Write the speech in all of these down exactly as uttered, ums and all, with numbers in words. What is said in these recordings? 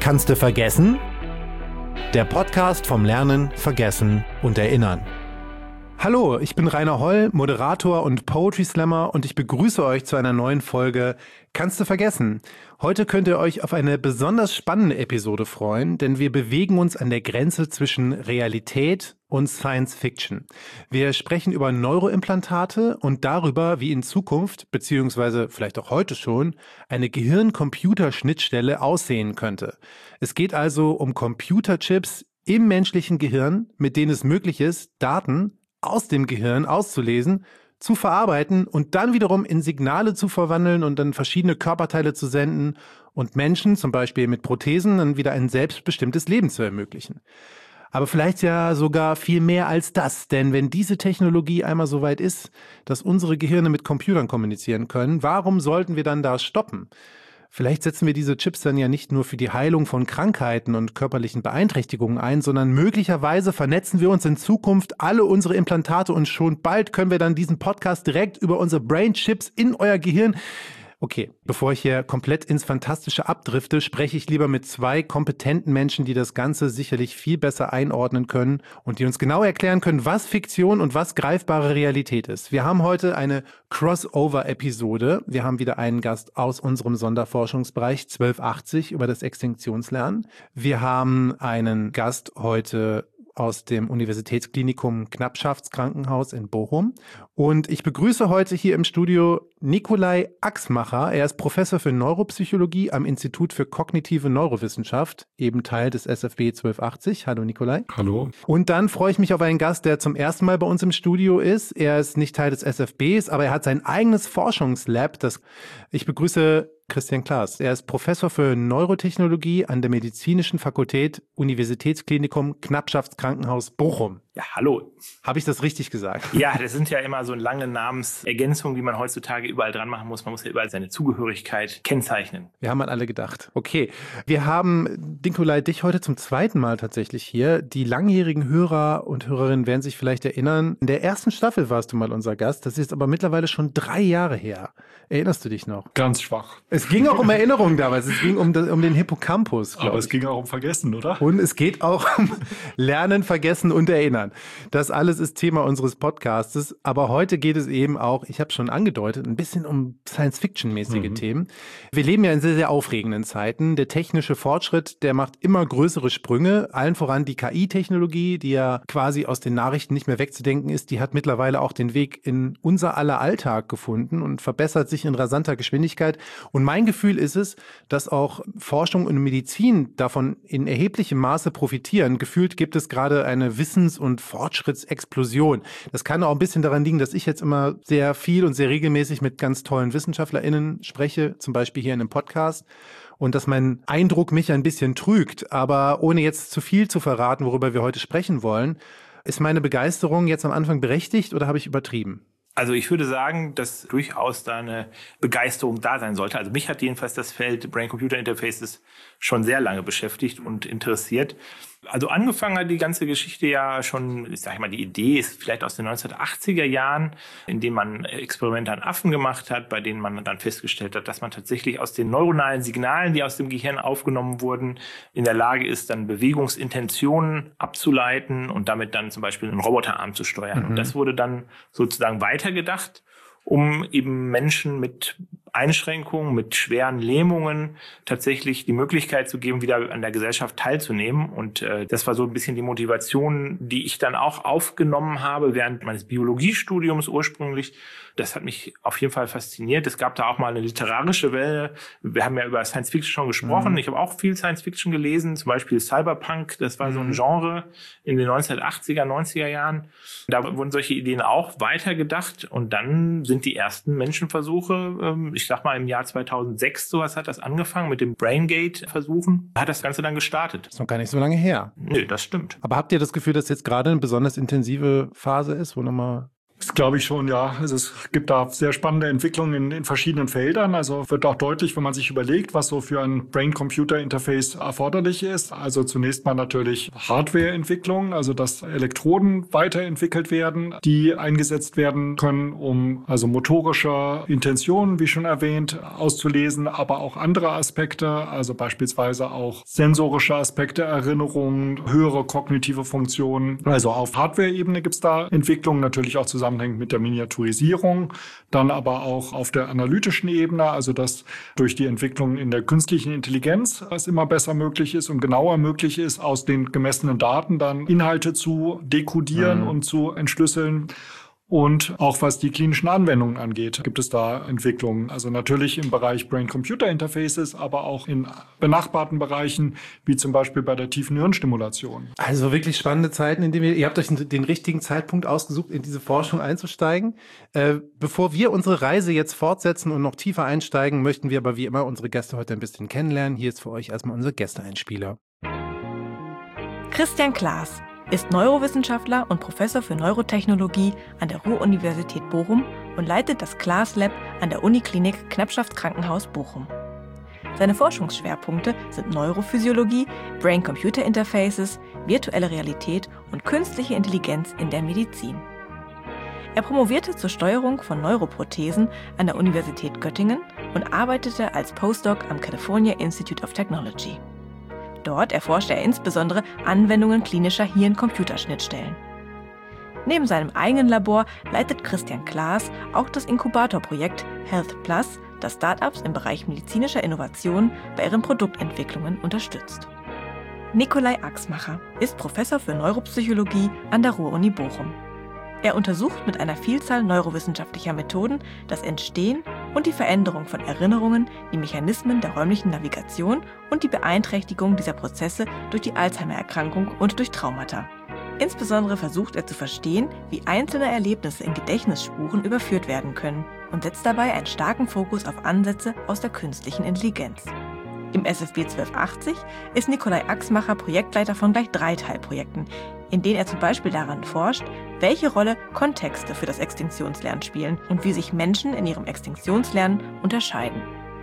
Kannst du vergessen? Der Podcast vom Lernen, Vergessen und Erinnern. Hallo, ich bin Rainer Holl, Moderator und Poetry Slammer und ich begrüße euch zu einer neuen Folge Kannst du vergessen? Heute könnt ihr euch auf eine besonders spannende Episode freuen, denn wir bewegen uns an der Grenze zwischen Realität und Science Fiction. Wir sprechen über Neuroimplantate und darüber, wie in Zukunft, beziehungsweise vielleicht auch heute schon, eine Gehirn-Computer-Schnittstelle aussehen könnte. Es geht also um Computerchips im menschlichen Gehirn, mit denen es möglich ist, Daten aus dem Gehirn auszulesen, zu verarbeiten und dann wiederum in Signale zu verwandeln und dann verschiedene Körperteile zu senden und Menschen, zum Beispiel mit Prothesen, dann wieder ein selbstbestimmtes Leben zu ermöglichen. Aber vielleicht ja sogar viel mehr als das, denn wenn diese Technologie einmal so weit ist, dass unsere Gehirne mit Computern kommunizieren können, warum sollten wir dann da stoppen? Vielleicht setzen wir diese Chips dann ja nicht nur für die Heilung von Krankheiten und körperlichen Beeinträchtigungen ein, sondern möglicherweise vernetzen wir uns in Zukunft alle unsere Implantate und schon bald können wir dann diesen Podcast direkt über unsere Brain-Chips in euer Gehirn. Okay, bevor ich hier komplett ins Fantastische abdrifte, spreche ich lieber mit zwei kompetenten Menschen, die das Ganze sicherlich viel besser einordnen können und die uns genau erklären können, was Fiktion und was greifbare Realität ist. Wir haben heute eine Crossover-Episode. Wir haben wieder einen Gast aus unserem Sonderforschungsbereich zwölf achtzig über das Extinktionslernen. Wir haben einen Gast heute aus dem Universitätsklinikum Knappschaftskrankenhaus in Bochum. Und ich begrüße heute hier im Studio Nikolai Axmacher. Er ist Professor für Neuropsychologie am Institut für kognitive Neurowissenschaft, eben Teil des S F B zwölf achtzig. Hallo Nikolai. Hallo. Und dann freue ich mich auf einen Gast, der zum ersten Mal bei uns im Studio ist. Er ist nicht Teil des S F Bs, aber er hat sein eigenes Forschungslab. Das ich begrüße Christian Klaas. Er ist Professor für Neurotechnologie an der Medizinischen Fakultät Universitätsklinikum Knappschaftskrankenhaus Bochum. Ja, hallo. Habe ich das richtig gesagt? Ja, das sind ja immer so lange Namensergänzungen, die man heutzutage überall dran machen muss. Man muss ja überall seine Zugehörigkeit kennzeichnen. Wir haben an alle gedacht. Okay, wir haben, Nikolai, dich heute zum zweiten Mal tatsächlich hier. Die langjährigen Hörer und Hörerinnen werden sich vielleicht erinnern, in der ersten Staffel warst du mal unser Gast. Das ist aber mittlerweile schon drei Jahre her. Erinnerst du dich noch? Ganz schwach. Es ging auch um Erinnerungen damals. Es ging um, das, um den Hippocampus, glaube ich. Aber es ging auch um Vergessen, oder? Und es geht auch um Lernen, Vergessen und Erinnern. Das alles ist Thema unseres Podcastes. Aber heute geht es eben auch, ich habe schon angedeutet, ein bisschen um Science-Fiction-mäßige mhm. Themen. Wir leben ja in sehr, sehr aufregenden Zeiten. Der technische Fortschritt, der macht immer größere Sprünge. Allen voran die K I-Technologie, die ja quasi aus den Nachrichten nicht mehr wegzudenken ist. Die hat mittlerweile auch den Weg in unser aller Alltag gefunden und verbessert sich in rasanter Geschwindigkeit. Und mein Gefühl ist es, dass auch Forschung und Medizin davon in erheblichem Maße profitieren. Gefühlt gibt es gerade eine Wissens- und Fortschrittsexplosion. Das kann auch ein bisschen daran liegen, dass ich jetzt immer sehr viel und sehr regelmäßig mit ganz tollen WissenschaftlerInnen spreche, zum Beispiel hier in einem Podcast. Und dass mein Eindruck mich ein bisschen trügt. Aber ohne jetzt zu viel zu verraten, worüber wir heute sprechen wollen, ist meine Begeisterung jetzt am Anfang berechtigt oder habe ich übertrieben? Also ich würde sagen, dass durchaus da eine Begeisterung da sein sollte. Also mich hat jedenfalls das Feld Brain-Computer-Interfaces schon sehr lange beschäftigt und interessiert. Also angefangen hat die ganze Geschichte ja schon, ich sage mal, die Idee ist vielleicht aus den neunzehnhundertachtziger Jahren, in denen man Experimente an Affen gemacht hat, bei denen man dann festgestellt hat, dass man tatsächlich aus den neuronalen Signalen, die aus dem Gehirn aufgenommen wurden, in der Lage ist, dann Bewegungsintentionen abzuleiten und damit dann zum Beispiel einen Roboterarm zu steuern. Mhm. Und das wurde dann sozusagen weitergedacht, um eben Menschen mit Einschränkungen, mit schweren Lähmungen tatsächlich die Möglichkeit zu geben, wieder an der Gesellschaft teilzunehmen. Und äh, das war so ein bisschen die Motivation, die ich dann auch aufgenommen habe während meines Biologiestudiums ursprünglich. Das hat mich auf jeden Fall fasziniert. Es gab da auch mal eine literarische Welle. Wir haben ja über Science Fiction schon gesprochen. Mhm. Ich habe auch viel Science Fiction gelesen, zum Beispiel Cyberpunk. Das war mhm. so ein Genre in den neunzehnhundertachtziger, neunziger Jahren. Da wurden solche Ideen auch weitergedacht. Und dann sind die ersten Menschenversuche, ähm, ich sag mal im Jahr zweitausendsechs, sowas hat das angefangen mit dem BrainGate-Versuchen. Hat das Ganze dann gestartet. Das ist noch gar nicht so lange her. Nö, das stimmt. Aber habt ihr das Gefühl, dass jetzt gerade eine besonders intensive Phase ist, wo nochmal Das glaube ich schon, ja. Also es gibt da sehr spannende Entwicklungen in, in verschiedenen Feldern. Also wird auch deutlich, wenn man sich überlegt, was so für ein Brain-Computer-Interface erforderlich ist. Also zunächst mal natürlich Hardware-Entwicklung, also dass Elektroden weiterentwickelt werden, die eingesetzt werden können, um also motorische Intentionen, wie schon erwähnt, auszulesen, aber auch andere Aspekte, also beispielsweise auch sensorische Aspekte, Erinnerungen, höhere kognitive Funktionen. Also auf Hardware-Ebene gibt es da Entwicklungen, natürlich auch zusammenhängend mit der Miniaturisierung, dann aber auch auf der analytischen Ebene, also dass durch die Entwicklung in der künstlichen Intelligenz es immer besser möglich ist und genauer möglich ist, aus den gemessenen Daten dann Inhalte zu dekodieren mhm. und zu entschlüsseln. Und auch was die klinischen Anwendungen angeht, gibt es da Entwicklungen. Also natürlich im Bereich Brain-Computer-Interfaces, aber auch in benachbarten Bereichen, wie zum Beispiel bei der tiefen Hirnstimulation. Also wirklich spannende Zeiten, in denen wir, ihr habt euch den richtigen Zeitpunkt ausgesucht, in diese Forschung einzusteigen. Äh, bevor wir unsere Reise jetzt fortsetzen und noch tiefer einsteigen, möchten wir aber wie immer unsere Gäste heute ein bisschen kennenlernen. Hier ist für euch erstmal unser Gästeeinspieler. Christian Klaas ist Neurowissenschaftler und Professor für Neurotechnologie an der Ruhr-Universität Bochum und leitet das Klaas Lab an der Uniklinik Knappschaft-Krankenhaus Bochum. Seine Forschungsschwerpunkte sind Neurophysiologie, Brain-Computer-Interfaces, virtuelle Realität und künstliche Intelligenz in der Medizin. Er promovierte zur Steuerung von Neuroprothesen an der Universität Göttingen und arbeitete als Postdoc am California Institute of Technology. Dort erforschte er insbesondere Anwendungen klinischer Hirn-Computerschnittstellen. Neben seinem eigenen Labor leitet Christian Klaas auch das Inkubatorprojekt Health Plus, das Startups im Bereich medizinischer Innovation bei ihren Produktentwicklungen unterstützt. Nikolai Axmacher ist Professor für Neuropsychologie an der Ruhr-Uni Bochum. Er untersucht mit einer Vielzahl neurowissenschaftlicher Methoden das Entstehen und die Veränderung von Erinnerungen, die Mechanismen der räumlichen Navigation und die Beeinträchtigung dieser Prozesse durch die Alzheimer-Erkrankung und durch Traumata. Insbesondere versucht er zu verstehen, wie einzelne Erlebnisse in Gedächtnisspuren überführt werden können und setzt dabei einen starken Fokus auf Ansätze aus der künstlichen Intelligenz. Im S F B zwölf achtzig ist Nikolai Axmacher Projektleiter von gleich drei Teilprojekten, in denen er zum Beispiel daran forscht, welche Rolle Kontexte für das Extinktionslernen spielen und wie sich Menschen in ihrem Extinktionslernen unterscheiden.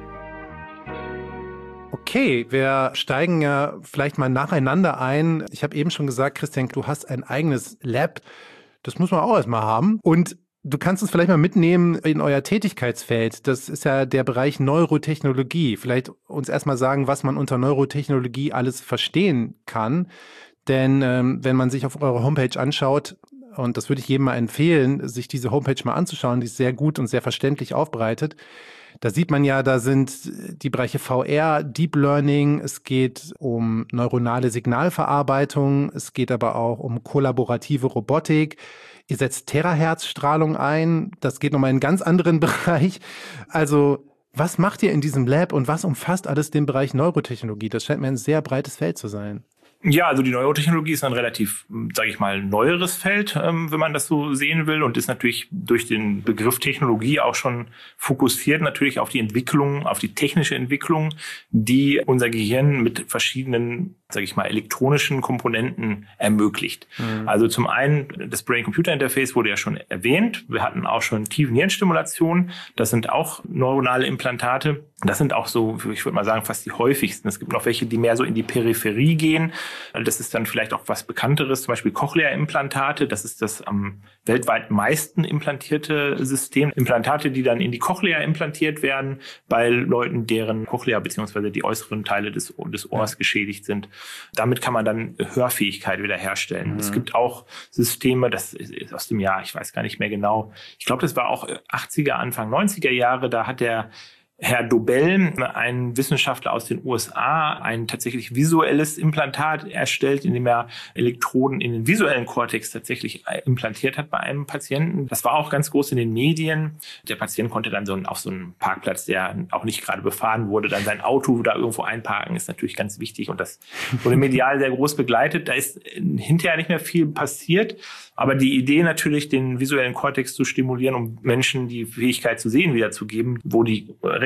Okay, wir steigen ja vielleicht mal nacheinander ein. Ich habe eben schon gesagt, Christian, du hast ein eigenes Lab. Das muss man auch erstmal haben. Und du kannst uns vielleicht mal mitnehmen in euer Tätigkeitsfeld. Das ist ja der Bereich Neurotechnologie. Vielleicht uns erstmal sagen, was man unter Neurotechnologie alles verstehen kann. Denn ähm, wenn man sich auf eure Homepage anschaut, und das würde ich jedem mal empfehlen, sich diese Homepage mal anzuschauen, die ist sehr gut und sehr verständlich aufbereitet. Da sieht man ja, da sind die Bereiche V R, Deep Learning, es geht um neuronale Signalverarbeitung, es geht aber auch um kollaborative Robotik. Ihr setzt Terahertz-Strahlung ein, das geht nochmal in einen ganz anderen Bereich. Also was macht ihr in diesem Lab und was umfasst alles den Bereich Neurotechnologie? Das scheint mir ein sehr breites Feld zu sein. Ja, also die Neurotechnologie ist ein relativ, sage ich mal, neueres Feld, ähm, wenn man das so sehen will, und ist natürlich durch den Begriff Technologie auch schon fokussiert natürlich auf die Entwicklung, auf die technische Entwicklung, die unser Gehirn mit verschiedenen, sage ich mal, elektronischen Komponenten ermöglicht. Mhm. Also zum einen, das Brain-Computer-Interface wurde ja schon erwähnt. Wir hatten auch schon tiefen Hirnstimulation. Das sind auch neuronale Implantate. Das sind auch so, ich würde mal sagen, fast die häufigsten. Es gibt noch welche, die mehr so in die Peripherie gehen. Das ist dann vielleicht auch was Bekannteres, zum Beispiel Cochlea-Implantate. Das ist das am weltweit meisten implantierte System. Implantate, die dann in die Cochlea implantiert werden, bei Leuten, deren Cochlea bzw. die äußeren Teile des, des Ohrs geschädigt sind. Damit kann man dann Hörfähigkeit wiederherstellen. Mhm. Es gibt auch Systeme, das ist aus dem Jahr, ich weiß gar nicht mehr genau. Ich glaube, das war auch achtziger, Anfang neunziger Jahre. Da hat der Herr Dobell, ein Wissenschaftler aus den U S A, ein tatsächlich visuelles Implantat erstellt, in dem er Elektroden in den visuellen Kortex tatsächlich implantiert hat bei einem Patienten. Das war auch ganz groß in den Medien. Der Patient konnte dann so auf so einem Parkplatz, der auch nicht gerade befahren wurde, dann sein Auto da irgendwo einparken, ist natürlich ganz wichtig. Und das wurde medial sehr groß begleitet. Da ist hinterher nicht mehr viel passiert. Aber die Idee natürlich, den visuellen Kortex zu stimulieren, um Menschen die Fähigkeit zu sehen wiederzugeben, wo die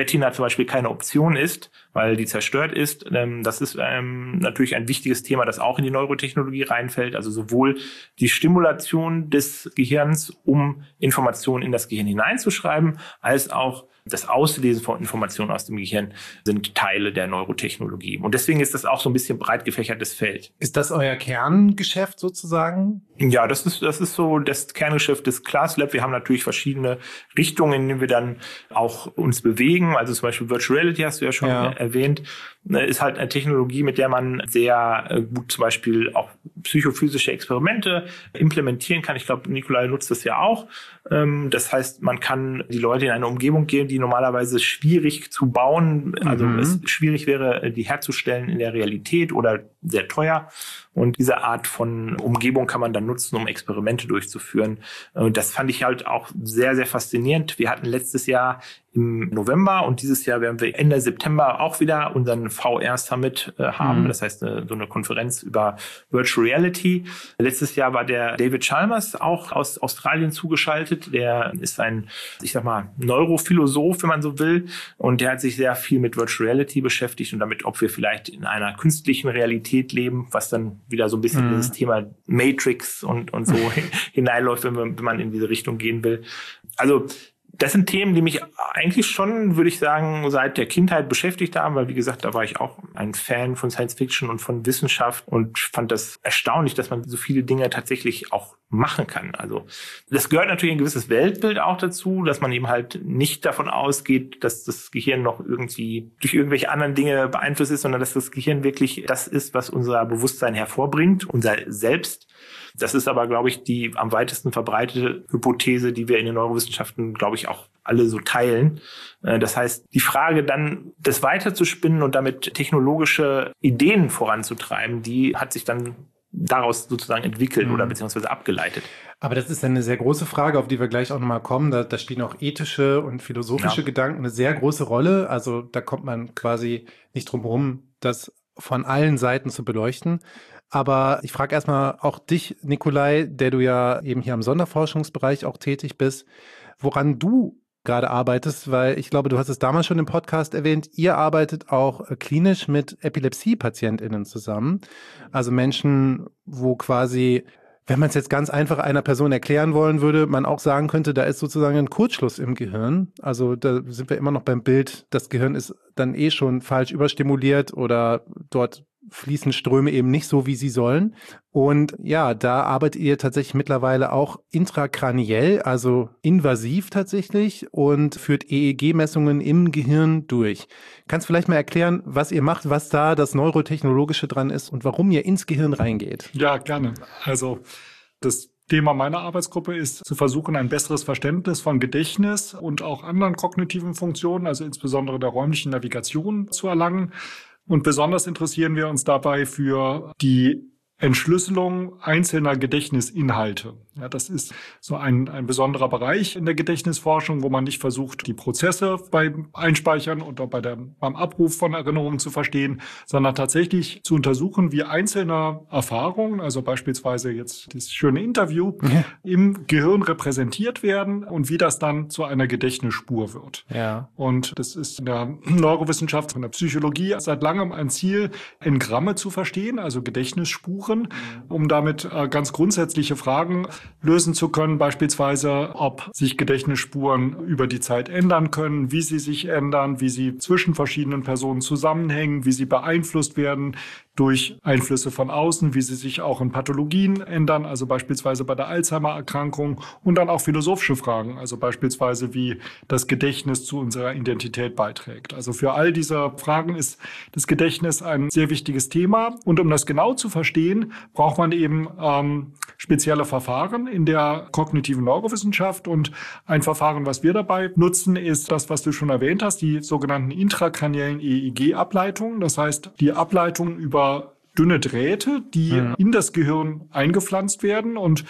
Retina zum Beispiel keine Option ist, weil die zerstört ist. Ähm, das ist ähm, natürlich ein wichtiges Thema, das auch in die Neurotechnologie reinfällt. Also sowohl die Stimulation des Gehirns, um Informationen in das Gehirn hineinzuschreiben, als auch das Auslesen von Informationen aus dem Gehirn sind Teile der Neurotechnologie. Und deswegen ist das auch so ein bisschen breit gefächertes Feld. Ist das euer Kerngeschäft sozusagen? Ja, das ist, das ist so das Kerngeschäft des ClassLab. Wir haben natürlich verschiedene Richtungen, in denen wir dann auch uns bewegen. Also zum Beispiel Virtual Reality hast du ja schon ja. erwähnt. Ist halt eine Technologie, mit der man sehr gut zum Beispiel auch psychophysische Experimente implementieren kann. Ich glaube, Nikolai nutzt das ja auch. Das heißt, man kann die Leute in eine Umgebung geben, die normalerweise schwierig zu bauen, also mhm. es schwierig wäre, die herzustellen in der Realität oder sehr teuer. Und diese Art von Umgebung kann man dann nutzen, um Experimente durchzuführen. Und das fand ich halt auch sehr, sehr faszinierend. Wir hatten letztes Jahr im November und dieses Jahr werden wir Ende September auch wieder unseren V R-Summit äh, haben. Mhm. Das heißt, äh, so eine Konferenz über Virtual Reality. Letztes Jahr war der David Chalmers auch aus Australien zugeschaltet. Der ist ein, ich sag mal, Neurophilosoph, wenn man so will. Und der hat sich sehr viel mit Virtual Reality beschäftigt und damit, ob wir vielleicht in einer künstlichen Realität leben, was dann wieder so ein bisschen mhm. dieses Thema Matrix und, und so hineinläuft, wenn man, wenn man in diese Richtung gehen will. Also, das sind Themen, die mich eigentlich schon, würde ich sagen, seit der Kindheit beschäftigt haben, weil, wie gesagt, da war ich auch ein Fan von Science Fiction und von Wissenschaft und fand das erstaunlich, dass man so viele Dinge tatsächlich auch machen kann. Also das gehört natürlich ein gewisses Weltbild auch dazu, dass man eben halt nicht davon ausgeht, dass das Gehirn noch irgendwie durch irgendwelche anderen Dinge beeinflusst ist, sondern dass das Gehirn wirklich das ist, was unser Bewusstsein hervorbringt, unser Selbst. Das ist aber, glaube ich, die am weitesten verbreitete Hypothese, die wir in den Neurowissenschaften, glaube ich, auch alle so teilen. Das heißt, die Frage dann, das weiterzuspinnen und damit technologische Ideen voranzutreiben, die hat sich dann daraus sozusagen entwickelt mhm. oder beziehungsweise abgeleitet. Aber das ist eine sehr große Frage, auf die wir gleich auch nochmal kommen. Da, da spielen auch ethische und philosophische ja. Gedanken eine sehr große Rolle. Also da kommt man quasi nicht drum herum, das von allen Seiten zu beleuchten. Aber ich frage erstmal auch dich, Nikolai, der du ja eben hier am Sonderforschungsbereich auch tätig bist, woran du gerade arbeitest, weil ich glaube, du hast es damals schon im Podcast erwähnt, ihr arbeitet auch klinisch mit Epilepsie-PatientInnen zusammen. Also Menschen, wo quasi, wenn man es jetzt ganz einfach einer Person erklären wollen würde, man auch sagen könnte, da ist sozusagen ein Kurzschluss im Gehirn. Also da sind wir immer noch beim Bild, das Gehirn ist dann eh schon falsch überstimuliert oder dort fließen Ströme eben nicht so, wie sie sollen. Und ja, da arbeitet ihr tatsächlich mittlerweile auch intrakraniell, also invasiv tatsächlich und führt E E G-Messungen im Gehirn durch. Kannst du vielleicht mal erklären, was ihr macht, was da das Neurotechnologische dran ist und warum ihr ins Gehirn reingeht? Ja, gerne. Also das Thema meiner Arbeitsgruppe ist, zu versuchen, ein besseres Verständnis von Gedächtnis und auch anderen kognitiven Funktionen, also insbesondere der räumlichen Navigation, zu erlangen. Und besonders interessieren wir uns dabei für die Entschlüsselung einzelner Gedächtnisinhalte. Ja, das ist so ein, ein besonderer Bereich in der Gedächtnisforschung, wo man nicht versucht, die Prozesse beim Einspeichern oder bei der, beim Abruf von Erinnerungen zu verstehen, sondern tatsächlich zu untersuchen, wie einzelne Erfahrungen, also beispielsweise jetzt das schöne Interview, ja. im Gehirn repräsentiert werden und wie das dann zu einer Gedächtnisspur wird. Ja. Und das ist in der Neurowissenschaft, in der Psychologie seit langem ein Ziel, Engramme zu verstehen, also Gedächtnisspuren, um damit äh, ganz grundsätzliche Fragen lösen zu können, beispielsweise, ob sich Gedächtnisspuren über die Zeit ändern können, wie sie sich ändern, wie sie zwischen verschiedenen Personen zusammenhängen, wie sie beeinflusst werden durch Einflüsse von außen, wie sie sich auch in Pathologien ändern, also beispielsweise bei der Alzheimer-Erkrankung, und dann auch philosophische Fragen, also beispielsweise, wie das Gedächtnis zu unserer Identität beiträgt. Also für all diese Fragen ist das Gedächtnis ein sehr wichtiges Thema, und um das genau zu verstehen, braucht man eben ähm, spezielle Verfahren in der kognitiven Neurowissenschaft, und ein Verfahren, was wir dabei nutzen, ist das, was du schon erwähnt hast, die sogenannten intrakraniellen E E G-Ableitungen, das heißt die Ableitungen über dünne Drähte, die mhm. in das Gehirn eingepflanzt werden, und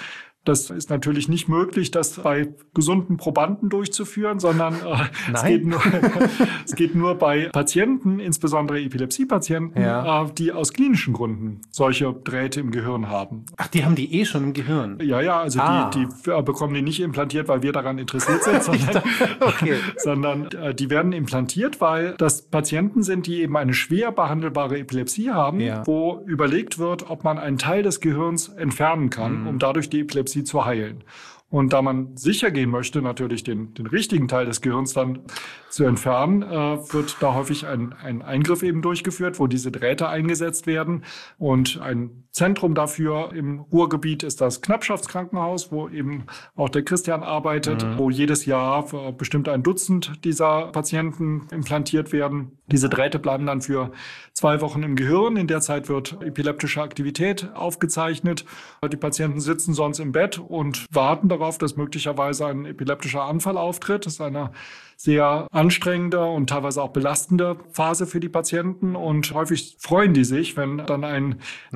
Das ist natürlich nicht möglich, das bei gesunden Probanden durchzuführen, sondern äh, es, geht nur, es geht nur bei Patienten, insbesondere Epilepsiepatienten, ja. äh, die aus klinischen Gründen solche Drähte im Gehirn haben. Ach, die haben die eh schon im Gehirn? Ja, ja, also ah. die, die äh, bekommen die nicht implantiert, weil wir daran interessiert sind, sondern, okay. sondern äh, die werden implantiert, weil das Patienten sind, die eben eine schwer behandelbare Epilepsie haben, ja. wo überlegt wird, ob man einen Teil des Gehirns entfernen kann, mhm. um dadurch die Epilepsie zu heilen. Und da man sicher gehen möchte, natürlich den, den richtigen Teil des Gehirns dann zu entfernen, äh, wird da häufig ein, ein Eingriff eben durchgeführt, wo diese Drähte eingesetzt werden. Und ein Zentrum dafür im Ruhrgebiet ist das Knappschaftskrankenhaus, wo eben auch der Christian arbeitet, mhm. wo jedes Jahr bestimmt ein Dutzend dieser Patienten implantiert werden. Diese Drähte bleiben dann für zwei Wochen im Gehirn. In der Zeit wird epileptische Aktivität aufgezeichnet. Die Patienten sitzen sonst im Bett und warten darauf, dass möglicherweise ein epileptischer Anfall auftritt. Das ist eine sehr anstrengende und teilweise auch belastende Phase für die Patienten. Und häufig freuen die sich, wenn dann ein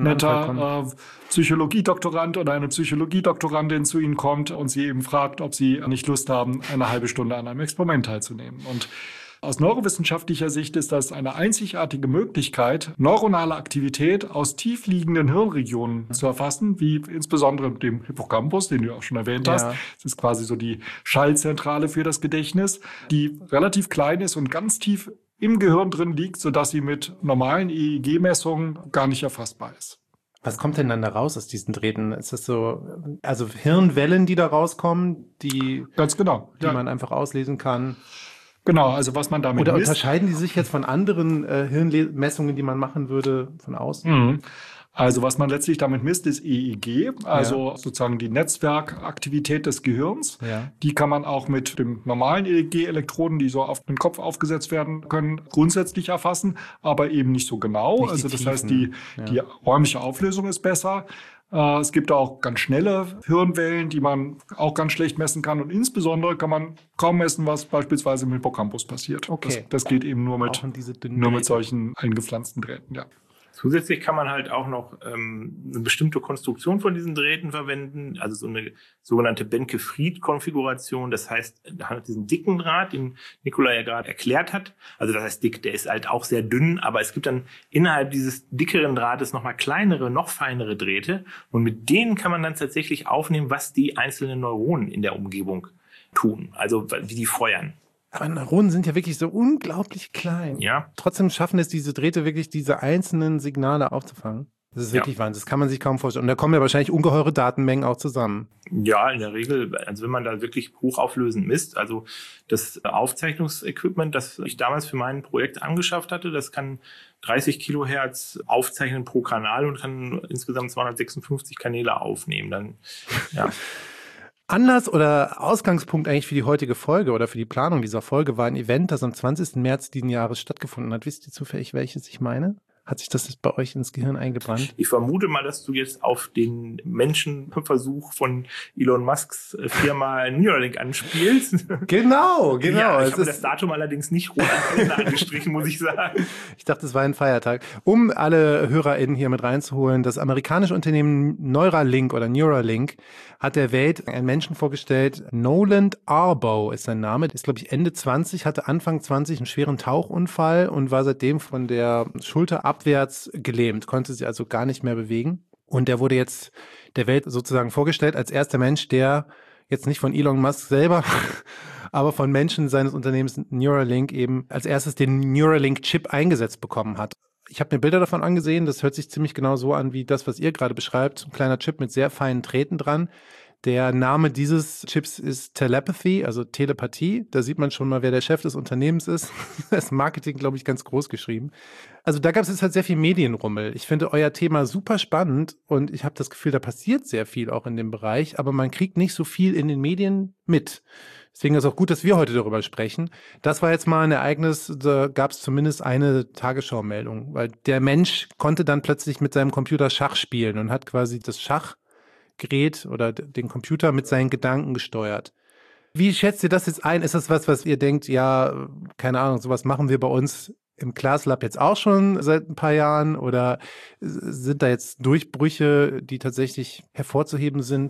netter äh, Psychologiedoktorand oder eine Psychologiedoktorandin zu ihnen kommt und sie eben fragt, ob sie nicht Lust haben, eine halbe Stunde an einem Experiment teilzunehmen. Und aus neurowissenschaftlicher Sicht ist das eine einzigartige Möglichkeit, neuronale Aktivität aus tiefliegenden Hirnregionen zu erfassen, wie insbesondere dem Hippocampus, den du auch schon erwähnt hast. Ja. Das ist quasi so die Schallzentrale für das Gedächtnis, die relativ klein ist und ganz tief im Gehirn drin liegt, sodass sie mit normalen E E G-Messungen gar nicht erfassbar ist. Was kommt denn dann da raus aus diesen Drähten? Ist das so, also Hirnwellen, die da rauskommen, die, Ganz genau. die ja. man einfach auslesen kann? Genau, also was man damit Oder misst. unterscheiden die sich jetzt von anderen äh, Hirnmessungen, die man machen würde, von außen? Mhm. Also was man letztlich damit misst, ist E E G, also ja. sozusagen die Netzwerkaktivität des Gehirns. Ja. Die kann man auch mit dem normalen E E G-Elektroden, die so auf den Kopf aufgesetzt werden können, grundsätzlich erfassen, aber eben nicht so genau. Nicht also das Tiefen. heißt, die, ja. die räumliche Auflösung ist besser. Es gibt auch ganz schnelle Hirnwellen, die man auch ganz schlecht messen kann. Und insbesondere kann man kaum messen, was beispielsweise im Hippocampus passiert. Okay. Das, das geht eben nur mit, nur mit solchen eingepflanzten Drähten. Ja. Zusätzlich kann man halt auch noch ähm, eine bestimmte Konstruktion von diesen Drähten verwenden, also so eine sogenannte Benke-Fried-Konfiguration. Das heißt, da hat diesen dicken Draht, den Nikolai ja gerade erklärt hat. Also das heißt dick, der ist halt auch sehr dünn, aber es gibt dann innerhalb dieses dickeren Drahtes nochmal kleinere, noch feinere Drähte. Und mit denen kann man dann tatsächlich aufnehmen, was die einzelnen Neuronen in der Umgebung tun, also wie die feuern. Aber Neuronen sind ja wirklich so unglaublich klein. Ja. Trotzdem schaffen es diese Drähte wirklich, diese einzelnen Signale aufzufangen. Das ist wirklich ja. Wahnsinn. Das kann man sich kaum vorstellen. Und da kommen ja wahrscheinlich ungeheure Datenmengen auch zusammen. Ja, in der Regel, also wenn man da wirklich hochauflösend misst, also das Aufzeichnungsequipment, das ich damals für mein Projekt angeschafft hatte, das kann dreißig Kilohertz aufzeichnen pro Kanal und kann insgesamt zweihundertsechsundfünfzig Kanäle aufnehmen. Dann, ja. Anlass oder Ausgangspunkt eigentlich für die heutige Folge oder für die Planung dieser Folge war ein Event, das am zwanzigsten März diesen Jahres stattgefunden hat. Wisst ihr zufällig, welches ich meine? Hat sich das bei euch ins Gehirn eingebrannt? Ich vermute mal, dass du jetzt auf den Menschenversuch von Elon Musks Firma Neuralink anspielst. Genau, genau. Ja, ich habe das Datum allerdings nicht rot am Kalender angestrichen, muss ich sagen. Ich dachte, es war ein Feiertag. Um alle HörerInnen hier mit reinzuholen, das amerikanische Unternehmen Neuralink oder Neuralink hat der Welt einen Menschen vorgestellt. Noland Arbow ist sein Name. Der ist, glaube ich, Ende zwanzig, hatte Anfang zwanzig einen schweren Tauchunfall und war seitdem von der Schulter abwärts gelähmt, konnte sich also gar nicht mehr bewegen. Und der wurde jetzt der Welt sozusagen vorgestellt als erster Mensch, der jetzt nicht von Elon Musk selber, aber von Menschen seines Unternehmens Neuralink eben als erstes den Neuralink-Chip eingesetzt bekommen hat. Ich habe mir Bilder davon angesehen, das hört sich ziemlich genau so an wie das, was ihr gerade beschreibt. Ein kleiner Chip mit sehr feinen Drähten dran. Der Name dieses Chips ist Telepathy, also Telepathie. Da sieht man schon mal, wer der Chef des Unternehmens ist. Das Marketing, glaube ich, ganz groß geschrieben. Also da gab es jetzt halt sehr viel Medienrummel. Ich finde euer Thema super spannend und ich habe das Gefühl, da passiert sehr viel auch in dem Bereich, aber man kriegt nicht so viel in den Medien mit. Deswegen ist es auch gut, dass wir heute darüber sprechen. Das war jetzt mal ein Ereignis, da gab es zumindest eine Tagesschau-Meldung, weil der Mensch konnte dann plötzlich mit seinem Computer Schach spielen und hat quasi das Schachgerät oder den Computer mit seinen Gedanken gesteuert. Wie schätzt ihr das jetzt ein? Ist das was, was ihr denkt, ja, keine Ahnung, sowas machen wir bei uns im ClassLab jetzt auch schon seit ein paar Jahren? Oder sind da jetzt Durchbrüche, die tatsächlich hervorzuheben sind?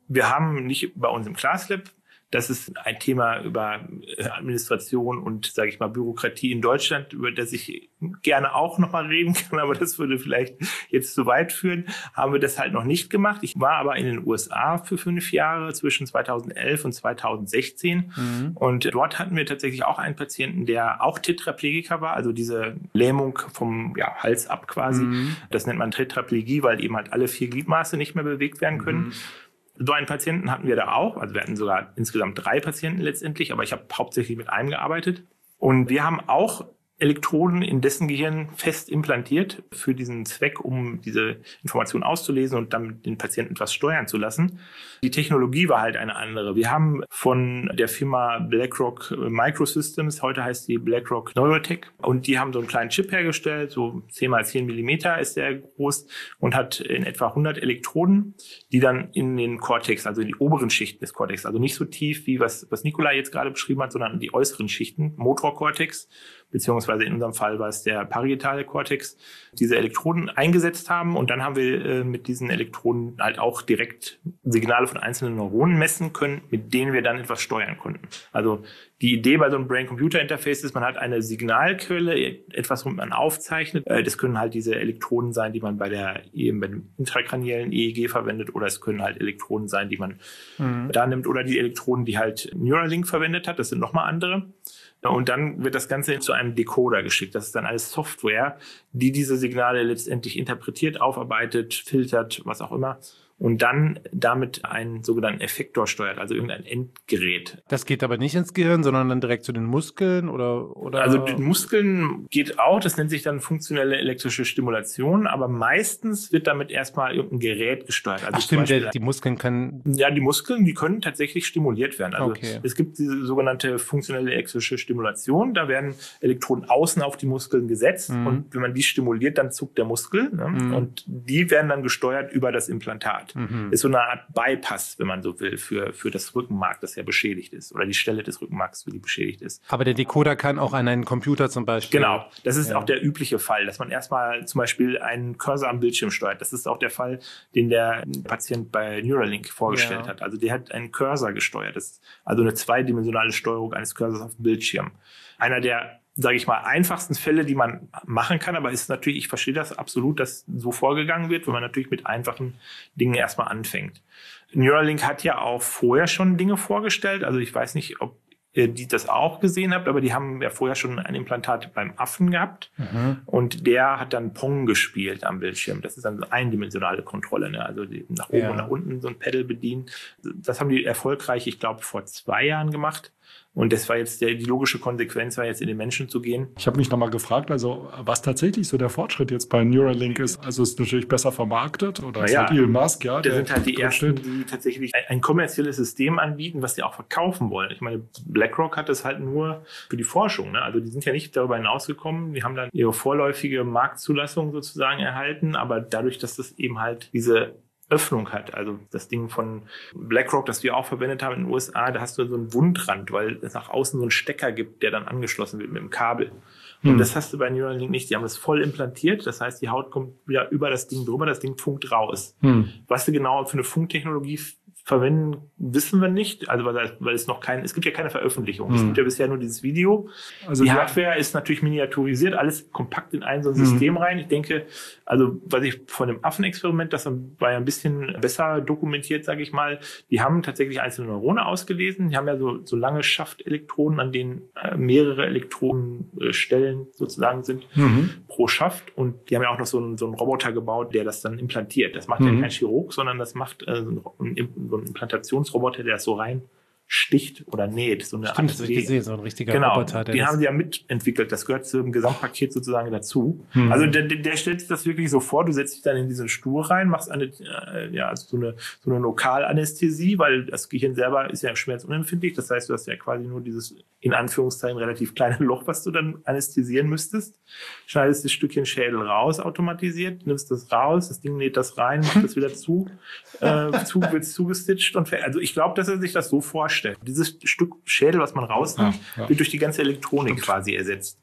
wir haben nicht bei uns im ClassLab, das ist ein Thema über Administration und, sage ich mal, Bürokratie in Deutschland, über das ich gerne auch nochmal reden kann, aber das würde vielleicht jetzt zu weit führen, haben wir das halt noch nicht gemacht. Ich war aber in den U S A für fünf Jahre, zwischen zweitausendelf und zweitausendsechzehn. Mhm. Und dort hatten wir tatsächlich auch einen Patienten, der auch Tetraplegiker war, also diese Lähmung vom ja, Hals ab quasi. Mhm. Das nennt man Tetraplegie, weil eben halt alle vier Gliedmaße nicht mehr bewegt werden können. Mhm. So einen Patienten hatten wir da auch. Also wir hatten sogar insgesamt drei Patienten letztendlich, aber ich habe hauptsächlich mit einem gearbeitet. Und wir haben auch Elektroden in dessen Gehirn fest implantiert für diesen Zweck, um diese Information auszulesen und damit den Patienten etwas steuern zu lassen. Die Technologie war halt eine andere. Wir haben von der Firma BlackRock Microsystems, heute heißt die BlackRock Neurotech, und die haben so einen kleinen Chip hergestellt, so zehn mal zehn Millimeter ist der groß und hat in etwa hundert Elektroden, die dann in den Cortex, also in die oberen Schichten des Cortex, also nicht so tief wie was, was Nikolai jetzt gerade beschrieben hat, sondern die äußeren Schichten, Motorkortex, beziehungsweise in unserem Fall war es der parietale Kortex, diese Elektroden eingesetzt haben. Und dann haben wir äh, mit diesen Elektroden halt auch direkt Signale von einzelnen Neuronen messen können, mit denen wir dann etwas steuern konnten. Also die Idee bei so einem Brain-Computer-Interface ist, man hat eine Signalquelle, etwas, womit man aufzeichnet. Äh, das können halt diese Elektroden sein, die man bei der eben bei dem intrakraniellen E E G verwendet, oder es können halt Elektroden sein, die man mhm. da nimmt, oder die Elektroden, die halt Neuralink verwendet hat. Das sind nochmal andere. Und dann wird das Ganze zu einem Decoder geschickt. Das ist dann alles Software, die diese Signale letztendlich interpretiert, aufarbeitet, filtert, was auch immer. Und dann damit einen sogenannten Effektor steuert, also irgendein Endgerät. Das geht aber nicht ins Gehirn, sondern dann direkt zu den Muskeln oder? oder? Also die Muskeln geht auch, das nennt sich dann funktionelle elektrische Stimulation, aber meistens wird damit erstmal irgendein Gerät gesteuert. Also Ach stimmt, der, die Muskeln können... Ja, die Muskeln, die können tatsächlich stimuliert werden. Also okay. Es gibt diese sogenannte funktionelle elektrische Stimulation, da werden Elektroden außen auf die Muskeln gesetzt mhm. und wenn man die stimuliert, dann zuckt der Muskel ne? mhm. und die werden dann gesteuert über das Implantat. Mhm. Ist so eine Art Bypass, wenn man so will, für, für das Rückenmark, das ja beschädigt ist. Oder die Stelle des Rückenmarks, die beschädigt ist. Aber der Decoder kann auch an einen Computer zum Beispiel... Genau, das ist ja. auch der übliche Fall, dass man erstmal zum Beispiel einen Cursor am Bildschirm steuert. Das ist auch der Fall, den der Patient bei Neuralink vorgestellt ja. hat. Also der hat einen Cursor gesteuert. Das ist also eine zweidimensionale Steuerung eines Cursors auf dem Bildschirm. Einer der sage ich mal, einfachsten Fälle, die man machen kann, aber ist natürlich, ich verstehe das absolut, dass so vorgegangen wird, wenn man natürlich mit einfachen Dingen erstmal anfängt. Neuralink hat ja auch vorher schon Dinge vorgestellt, also ich weiß nicht, ob ihr die das auch gesehen habt, aber die haben ja vorher schon ein Implantat beim Affen gehabt mhm. und der hat dann Pong gespielt am Bildschirm. Das ist dann eine eindimensionale Kontrolle, ne? Also die nach oben ja. und nach unten so ein Pedal bedienen. Das haben die erfolgreich, ich glaube, vor zwei Jahren gemacht. Und das war jetzt der, die logische Konsequenz, war jetzt in den Menschen zu gehen. Ich habe mich nochmal gefragt, also was tatsächlich so der Fortschritt jetzt bei Neuralink ist. Also ist es natürlich besser vermarktet oder ist ja, halt Elon Musk, ja. Das sind halt die ersten, die tatsächlich ein, ein kommerzielles System anbieten, was sie auch verkaufen wollen. Ich meine, BlackRock hat das halt nur für die Forschung, ne? Also die sind ja nicht darüber hinausgekommen. Die haben dann ihre vorläufige Marktzulassung sozusagen erhalten, aber dadurch, dass das eben halt diese Öffnung hat. Also das Ding von BlackRock, das wir auch verwendet haben in den U S A, da hast du so einen Wundrand, weil es nach außen so einen Stecker gibt, der dann angeschlossen wird mit dem Kabel. Und hm. das hast du bei Neuralink nicht. Die haben das voll implantiert. Das heißt, die Haut kommt wieder über das Ding drüber, das Ding funkt raus. Hm. Was sie genau für eine Funktechnologie verwenden, wissen wir nicht. Also weil, weil es noch kein, es gibt ja keine Veröffentlichung. Hm. Es gibt ja bisher nur dieses Video. Also die Hardware ist natürlich miniaturisiert, alles kompakt in ein so ein hm. System rein. Ich denke, also was ich von dem Affenexperiment, das war ja ein bisschen besser dokumentiert, sage ich mal. Die haben tatsächlich einzelne Neurone ausgelesen. Die haben ja so, so lange Schaftelektroden, an denen äh, mehrere Elektronenstellen äh, sozusagen sind mhm. pro Schaft. Und die haben ja auch noch so einen, so einen Roboter gebaut, der das dann implantiert. Das macht mhm. ja kein Chirurg, sondern das macht äh, so ein, so ein Implantationsroboter, der das so rein sticht oder näht. So eine Stimmt, das habe ich gesehen, so ein richtiger genau, Roboter. Den haben sie ja mitentwickelt. Das gehört zum Gesamtpaket sozusagen dazu. Hm. Also der, der stellt sich das wirklich so vor, du setzt dich dann in diesen Stuhl rein, machst eine, äh, ja, also so eine, so eine Lokalanästhesie, weil das Gehirn selber ist ja schmerzunempfindlich. Das heißt, du hast ja quasi nur dieses, in Anführungszeichen, relativ kleine Loch, was du dann anästhesieren müsstest. Schneidest das Stückchen Schädel raus, automatisiert, nimmst das raus, das Ding näht das rein, macht das wieder zu, äh, zu wird zugestitcht und fertig. Also ich glaube, dass er sich das so vorstellt. Dieses Stück Schädel, was man rausnimmt, ja, ja. wird durch die ganze Elektronik Stimmt. quasi ersetzt.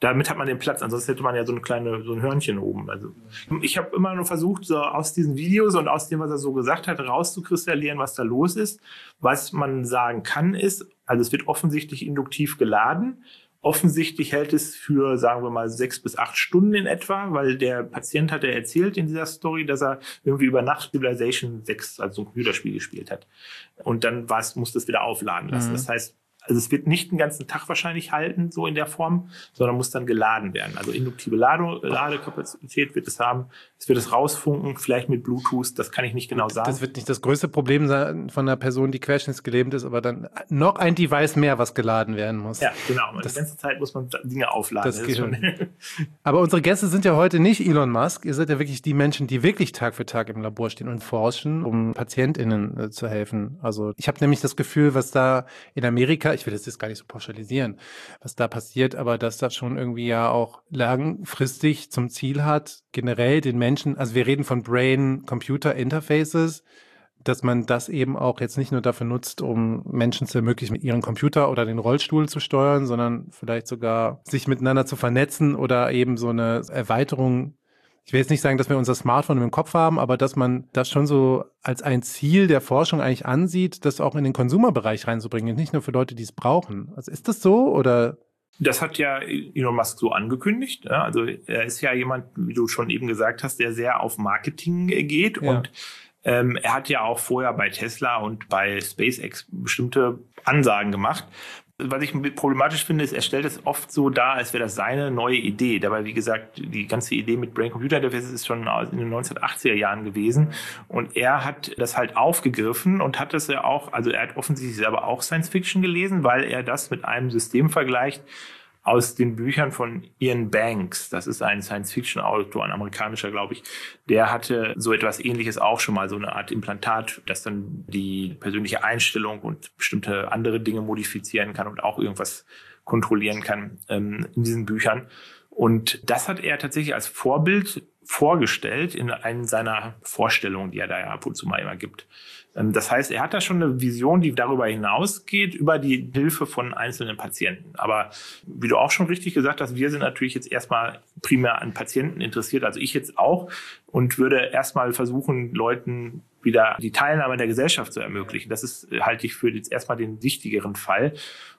Damit hat man den Platz, ansonsten hätte man ja so eine kleine, so ein Hörnchen oben. Also ich habe immer nur versucht, so aus diesen Videos und aus dem, was er so gesagt hat, rauszukristallieren, was da los ist. Was man sagen kann ist, also es wird offensichtlich induktiv geladen. Offensichtlich hält es für, sagen wir mal, sechs bis acht Stunden in etwa, weil der Patient hat ja erzählt in dieser Story, dass er irgendwie über Nacht Civilization sechs, also so ein Computerspiel gespielt hat. Und dann war's, musste es wieder aufladen lassen. Mhm. Das heißt, also es wird nicht den ganzen Tag wahrscheinlich halten, so in der Form, sondern muss dann geladen werden. Also induktive Lade, Ladekapazität wird es haben. Es wird es rausfunken, vielleicht mit Bluetooth, das kann ich nicht genau sagen. Das wird nicht das größte Problem sein von einer Person, die querschnittsgelähmt ist, aber dann noch ein Device mehr, was geladen werden muss. Ja, genau. Das, die ganze Zeit muss man Dinge aufladen. Das geht schon. Aber unsere Gäste sind ja heute nicht Elon Musk. Ihr seid ja wirklich die Menschen, die wirklich Tag für Tag im Labor stehen und forschen, um PatientInnen äh, zu helfen. Also ich habe nämlich das Gefühl, was da in Amerika, ich will das jetzt gar nicht so pauschalisieren, was da passiert, aber dass das schon irgendwie ja auch langfristig zum Ziel hat, generell den Menschen, also wir reden von Brain-Computer-Interfaces, dass man das eben auch jetzt nicht nur dafür nutzt, um Menschen zu ermöglichen, ihren Computer oder den Rollstuhl zu steuern, sondern vielleicht sogar sich miteinander zu vernetzen oder eben so eine Erweiterung. Ich will jetzt nicht sagen, dass wir unser Smartphone im Kopf haben, aber dass man das schon so als ein Ziel der Forschung eigentlich ansieht, das auch in den Konsumerbereich reinzubringen, nicht nur für Leute, die es brauchen. Also ist das so oder? Das hat ja Elon Musk so angekündigt. Ja? Also er ist ja jemand, wie du schon eben gesagt hast, der sehr auf Marketing geht. Ja. Und ähm, er hat ja auch vorher bei Tesla und bei SpaceX bestimmte Ansagen gemacht. Was ich problematisch finde, ist, er stellt es oft so dar, als wäre das seine neue Idee. Dabei, wie gesagt, die ganze Idee mit Brain-Computer-Interfaces ist schon in den neunzehnhundertachtziger Jahren gewesen. Und er hat das halt aufgegriffen und hat das ja auch, also er hat offensichtlich selber auch Science-Fiction gelesen, weil er das mit einem System vergleicht aus den Büchern von Ian Banks. Das ist ein Science-Fiction-Autor, ein amerikanischer, glaube ich. Der hatte so etwas Ähnliches auch schon mal, so eine Art Implantat, das dann die persönliche Einstellung und bestimmte andere Dinge modifizieren kann und auch irgendwas kontrollieren kann ähm, in diesen Büchern. Und das hat er tatsächlich als Vorbild vorgestellt in einen seiner Vorstellungen, die er da ja ab und zu mal immer gibt. Das heißt, er hat da schon eine Vision, die darüber hinausgeht, über die Hilfe von einzelnen Patienten. Aber wie du auch schon richtig gesagt hast, wir sind natürlich jetzt erstmal primär an Patienten interessiert, also ich jetzt auch, und würde erstmal versuchen, Leuten wieder die Teilnahme der Gesellschaft zu ermöglichen. Das ist, halte ich für jetzt erstmal den wichtigeren Fall.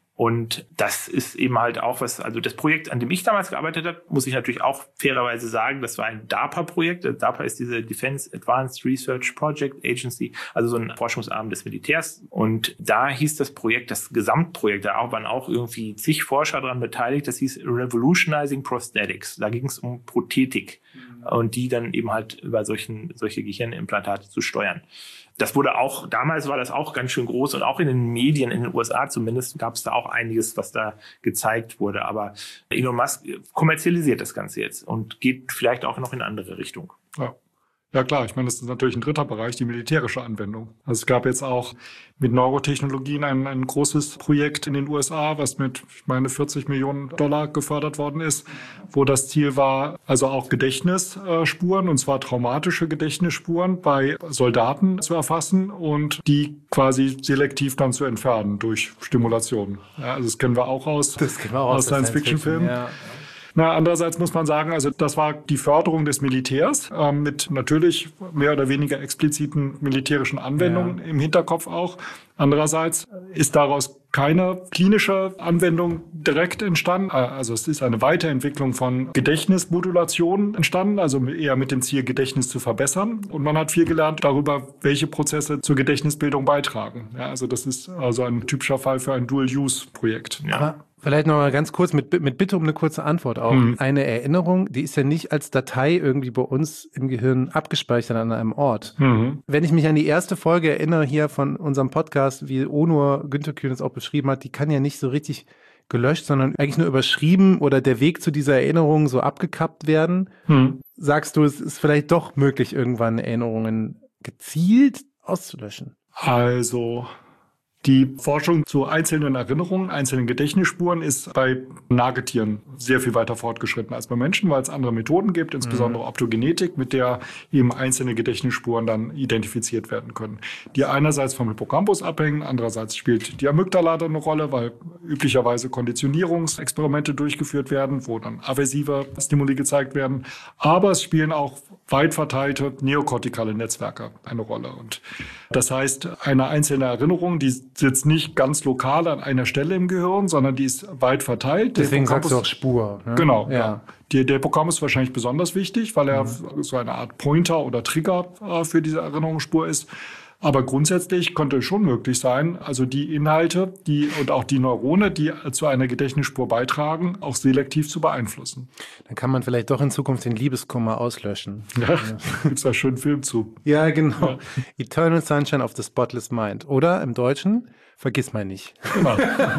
Und das ist eben halt auch was, also das Projekt, an dem ich damals gearbeitet habe, muss ich natürlich auch fairerweise sagen, das war ein DARPA-Projekt. DARPA ist diese Defense Advanced Research Project Agency, also so ein Forschungsarm des Militärs. Und da hieß das Projekt, das Gesamtprojekt, da waren auch irgendwie zig Forscher daran beteiligt, das hieß Revolutionizing Prosthetics. Da ging es um Prothetik mhm. und die dann eben halt über solchen, solche Gehirnimplantate zu steuern. Das wurde auch, damals war das auch ganz schön groß und auch in den Medien, in den U S A zumindest, gab es da auch einiges, was da gezeigt wurde. Aber Elon Musk kommerzialisiert das Ganze jetzt und geht vielleicht auch noch in eine andere Richtung. Ja. Ja klar, ich meine, das ist natürlich ein dritter Bereich, die militärische Anwendung. Also es gab jetzt auch mit Neurotechnologien ein, ein großes Projekt in den U S A, was mit, ich meine, vierzig Millionen Dollar gefördert worden ist, wo das Ziel war, also auch Gedächtnisspuren, und zwar traumatische Gedächtnisspuren bei Soldaten zu erfassen und die quasi selektiv dann zu entfernen durch Stimulation. Ja, also das kennen wir auch aus, das kennen wir auch aus Science-Fiction-Filmen. Ja. Na, andererseits muss man sagen, also das war die Förderung des Militärs äh, mit natürlich mehr oder weniger expliziten militärischen Anwendungen ja. im Hinterkopf auch. Andererseits ist daraus keine klinische Anwendung direkt entstanden. Also es ist eine Weiterentwicklung von Gedächtnismodulation entstanden, also eher mit dem Ziel, Gedächtnis zu verbessern. Und man hat viel gelernt darüber, welche Prozesse zur Gedächtnisbildung beitragen. Ja, also das ist also ein typischer Fall für ein Dual-Use-Projekt. Ja. Aber vielleicht noch mal ganz kurz mit, mit Bitte um eine kurze Antwort auch. Mhm. Eine Erinnerung, die ist ja nicht als Datei irgendwie bei uns im Gehirn abgespeichert an einem Ort. Mhm. Wenn ich mich an die erste Folge erinnere hier von unserem Podcast, wie Onur Günther Kühn es auch beschrieben hat, die kann ja nicht so richtig gelöscht, sondern eigentlich nur überschrieben oder der Weg zu dieser Erinnerung so abgekappt werden. Mhm. Sagst du, es ist vielleicht doch möglich, irgendwann Erinnerungen gezielt auszulöschen? Also Die Forschung zu einzelnen Erinnerungen, einzelnen Gedächtnisspuren ist bei Nagetieren sehr viel weiter fortgeschritten als bei Menschen, weil es andere Methoden gibt, insbesondere Optogenetik, mit der eben einzelne Gedächtnisspuren dann identifiziert werden können. Die einerseits vom Hippocampus abhängen, andererseits spielt die Amygdala dann eine Rolle, weil üblicherweise Konditionierungsexperimente durchgeführt werden, wo dann aversive Stimuli gezeigt werden. Aber es spielen auch weit verteilte neokortikale Netzwerke eine Rolle. Und das heißt, eine einzelne Erinnerung, die sitzt nicht ganz lokal an einer Stelle im Gehirn, sondern die ist weit verteilt. Deswegen sagst du auch Spur. Ne? Genau, ja. ja. Der, der Hippocampus ist wahrscheinlich besonders wichtig, weil er mhm. so eine Art Pointer oder Trigger äh, für diese Erinnerungsspur ist. Aber grundsätzlich könnte es schon möglich sein, also die Inhalte die und auch die Neurone, die zu einer Gedächtnisspur beitragen, auch selektiv zu beeinflussen. Dann kann man vielleicht doch in Zukunft den Liebeskummer auslöschen. Ja, gibt es da schönen Film zu. Ja, genau. Ja. Eternal Sunshine of the Spotless Mind. Oder im Deutschen, vergiss mal nicht. Genau.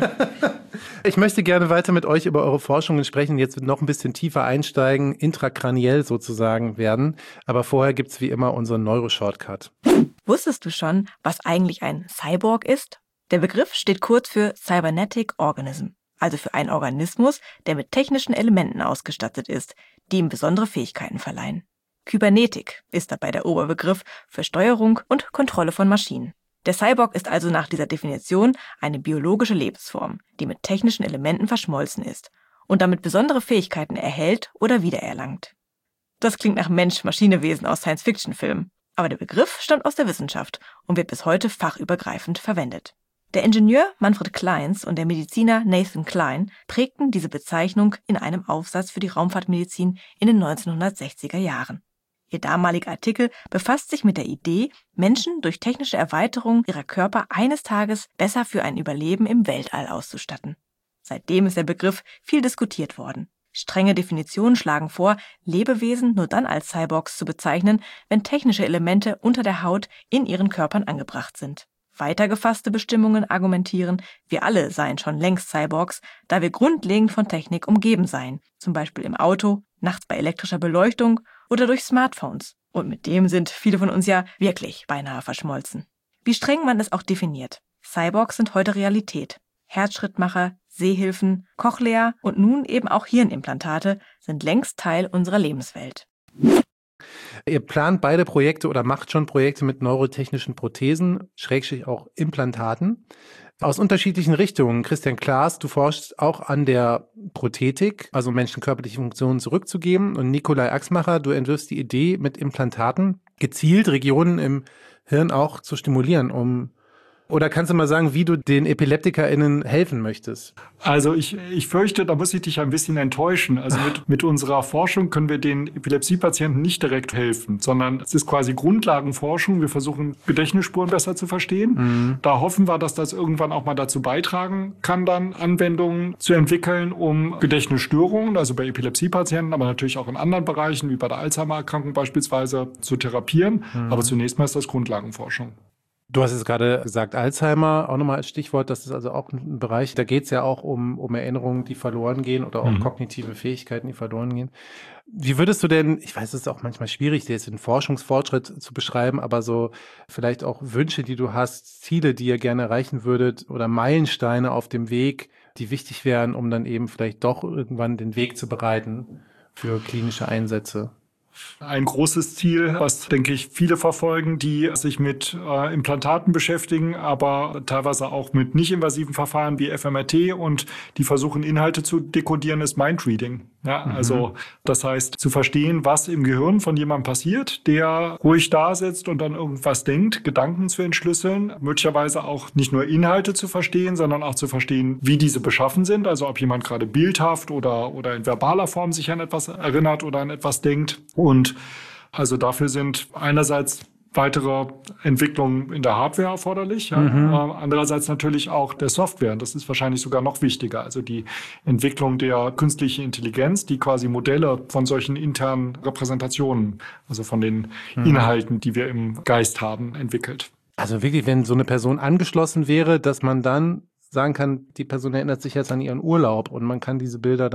Ich möchte gerne weiter mit euch über eure Forschungen sprechen, jetzt noch ein bisschen tiefer einsteigen, intrakraniell sozusagen werden. Aber vorher gibt's wie immer unseren Neuroshortcut. Wusstest du schon, was eigentlich ein Cyborg ist? Der Begriff steht kurz für Cybernetic Organism, also für einen Organismus, der mit technischen Elementen ausgestattet ist, die ihm besondere Fähigkeiten verleihen. Kybernetik ist dabei der Oberbegriff für Steuerung und Kontrolle von Maschinen. Der Cyborg ist also nach dieser Definition eine biologische Lebensform, die mit technischen Elementen verschmolzen ist und damit besondere Fähigkeiten erhält oder wiedererlangt. Das klingt nach Mensch-Maschine-Wesen aus Science-Fiction-Filmen. Aber der Begriff stammt aus der Wissenschaft und wird bis heute fachübergreifend verwendet. Der Ingenieur Manfred Clynes und der Mediziner Nathan Kline prägten diese Bezeichnung in einem Aufsatz für die Raumfahrtmedizin in den neunzehnhundertsechziger Jahren. Ihr damaliger Artikel befasst sich mit der Idee, Menschen durch technische Erweiterung ihrer Körper eines Tages besser für ein Überleben im Weltall auszustatten. Seitdem ist der Begriff viel diskutiert worden. Strenge Definitionen schlagen vor, Lebewesen nur dann als Cyborgs zu bezeichnen, wenn technische Elemente unter der Haut in ihren Körpern angebracht sind. Weiter gefasste Bestimmungen argumentieren, wir alle seien schon längst Cyborgs, da wir grundlegend von Technik umgeben seien, zum Beispiel im Auto, nachts bei elektrischer Beleuchtung oder durch Smartphones. Und mit dem sind viele von uns ja wirklich beinahe verschmolzen. Wie streng man es auch definiert, Cyborgs sind heute Realität. Herzschrittmacher, Sehhilfen, Cochlea und nun eben auch Hirnimplantate sind längst Teil unserer Lebenswelt. Ihr plant beide Projekte oder macht schon Projekte mit neurotechnischen Prothesen, Schrägstrich auch Implantaten, aus unterschiedlichen Richtungen. Christian Klaas, du forschst auch an der Prothetik, also Menschen körperliche Funktionen zurückzugeben. Und Nikolai Axmacher, du entwirfst die Idee, mit Implantaten gezielt Regionen im Hirn auch zu stimulieren, um Oder kannst du mal sagen, wie du den EpileptikerInnen helfen möchtest? Also ich, ich fürchte, da muss ich dich ein bisschen enttäuschen. Also mit, mit unserer Forschung können wir den Epilepsiepatienten nicht direkt helfen, sondern es ist quasi Grundlagenforschung. Wir versuchen, Gedächtnisspuren besser zu verstehen. Mhm. Da hoffen wir, dass das irgendwann auch mal dazu beitragen kann, dann Anwendungen zu entwickeln, um Gedächtnisstörungen, also bei Epilepsiepatienten, aber natürlich auch in anderen Bereichen, wie bei der Alzheimer-Erkrankung beispielsweise, zu therapieren. Mhm. Aber zunächst mal ist das Grundlagenforschung. Du hast es gerade gesagt, Alzheimer, auch nochmal als Stichwort, das ist also auch ein Bereich, da geht es ja auch um, um Erinnerungen, die verloren gehen oder auch mhm. kognitive Fähigkeiten, die verloren gehen. Wie würdest du denn, ich weiß, es ist auch manchmal schwierig, jetzt den Forschungsfortschritt zu beschreiben, aber so vielleicht auch Wünsche, die du hast, Ziele, die ihr gerne erreichen würdet oder Meilensteine auf dem Weg, die wichtig wären, um dann eben vielleicht doch irgendwann den Weg zu bereiten für klinische Einsätze? Ein großes Ziel, was, denke ich, viele verfolgen, die sich mit äh, Implantaten beschäftigen, aber teilweise auch mit nicht-invasiven Verfahren wie F M R T und die versuchen, Inhalte zu dekodieren, ist Mindreading. Ja, mhm. Also das heißt, zu verstehen, was im Gehirn von jemandem passiert, der ruhig da sitzt und dann irgendwas denkt, Gedanken zu entschlüsseln, möglicherweise auch nicht nur Inhalte zu verstehen, sondern auch zu verstehen, wie diese beschaffen sind, also ob jemand gerade bildhaft oder, oder in verbaler Form sich an etwas erinnert oder an etwas denkt. Und also dafür sind einerseits weitere Entwicklungen in der Hardware erforderlich, ja. Mhm. Äh, andererseits natürlich auch der Software. Das ist wahrscheinlich sogar noch wichtiger. Also die Entwicklung der künstlichen Intelligenz, die quasi Modelle von solchen internen Repräsentationen, also von den mhm. Inhalten, die wir im Geist haben, entwickelt. Also wirklich, wenn so eine Person angeschlossen wäre, dass man dann sagen kann, die Person erinnert sich jetzt an ihren Urlaub und man kann diese Bilder dann auch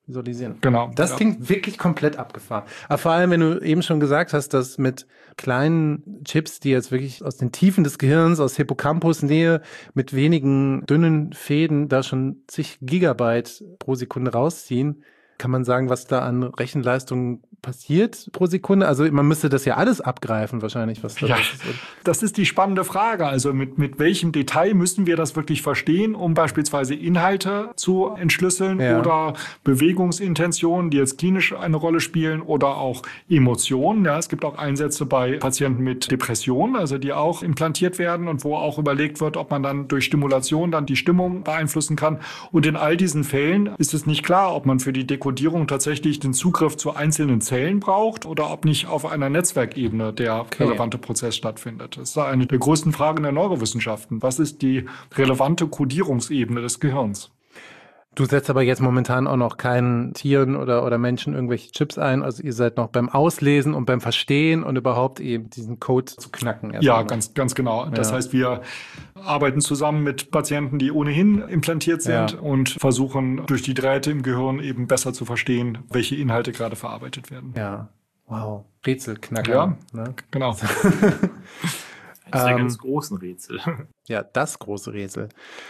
visualisieren. Genau. Das ja. klingt wirklich komplett abgefahren. Aber vor allem, wenn du eben schon gesagt hast, dass mit kleinen Chips, die jetzt wirklich aus den Tiefen des Gehirns, aus Hippocampus-Nähe, mit wenigen dünnen Fäden da schon zig Gigabyte pro Sekunde rausziehen, kann man sagen, was da an Rechenleistung passiert pro Sekunde? Also man müsste das ja alles abgreifen wahrscheinlich. Was da ja, ist. Das ist die spannende Frage. Also mit, mit welchem Detail müssen wir das wirklich verstehen, um beispielsweise Inhalte zu entschlüsseln ja. oder Bewegungsintentionen, die jetzt klinisch eine Rolle spielen, oder auch Emotionen. Ja, es gibt auch Einsätze bei Patienten mit Depressionen, also die auch implantiert werden und wo auch überlegt wird, ob man dann durch Stimulation dann die Stimmung beeinflussen kann. Und in all diesen Fällen ist es nicht klar, ob man für die Dekodierung tatsächlich den Zugriff zu einzelnen Zellen braucht oder ob nicht auf einer Netzwerkebene der okay. relevante Prozess stattfindet. Das ist eine der größten Fragen der Neurowissenschaften. Was ist die relevante Kodierungsebene des Gehirns? Du setzt aber jetzt momentan auch noch keinen Tieren oder, oder Menschen irgendwelche Chips ein. Also ihr seid noch beim Auslesen und beim Verstehen und überhaupt eben diesen Code zu knacken. Ja, ganz, ganz genau. Das ja. heißt, wir arbeiten zusammen mit Patienten, die ohnehin implantiert sind ja. und versuchen durch die Drähte im Gehirn eben besser zu verstehen, welche Inhalte gerade verarbeitet werden. Ja, wow. Rätselknacker. Ja, ne? Genau. Eines der ganz großen Rätsel. Ja, das große Rätsel.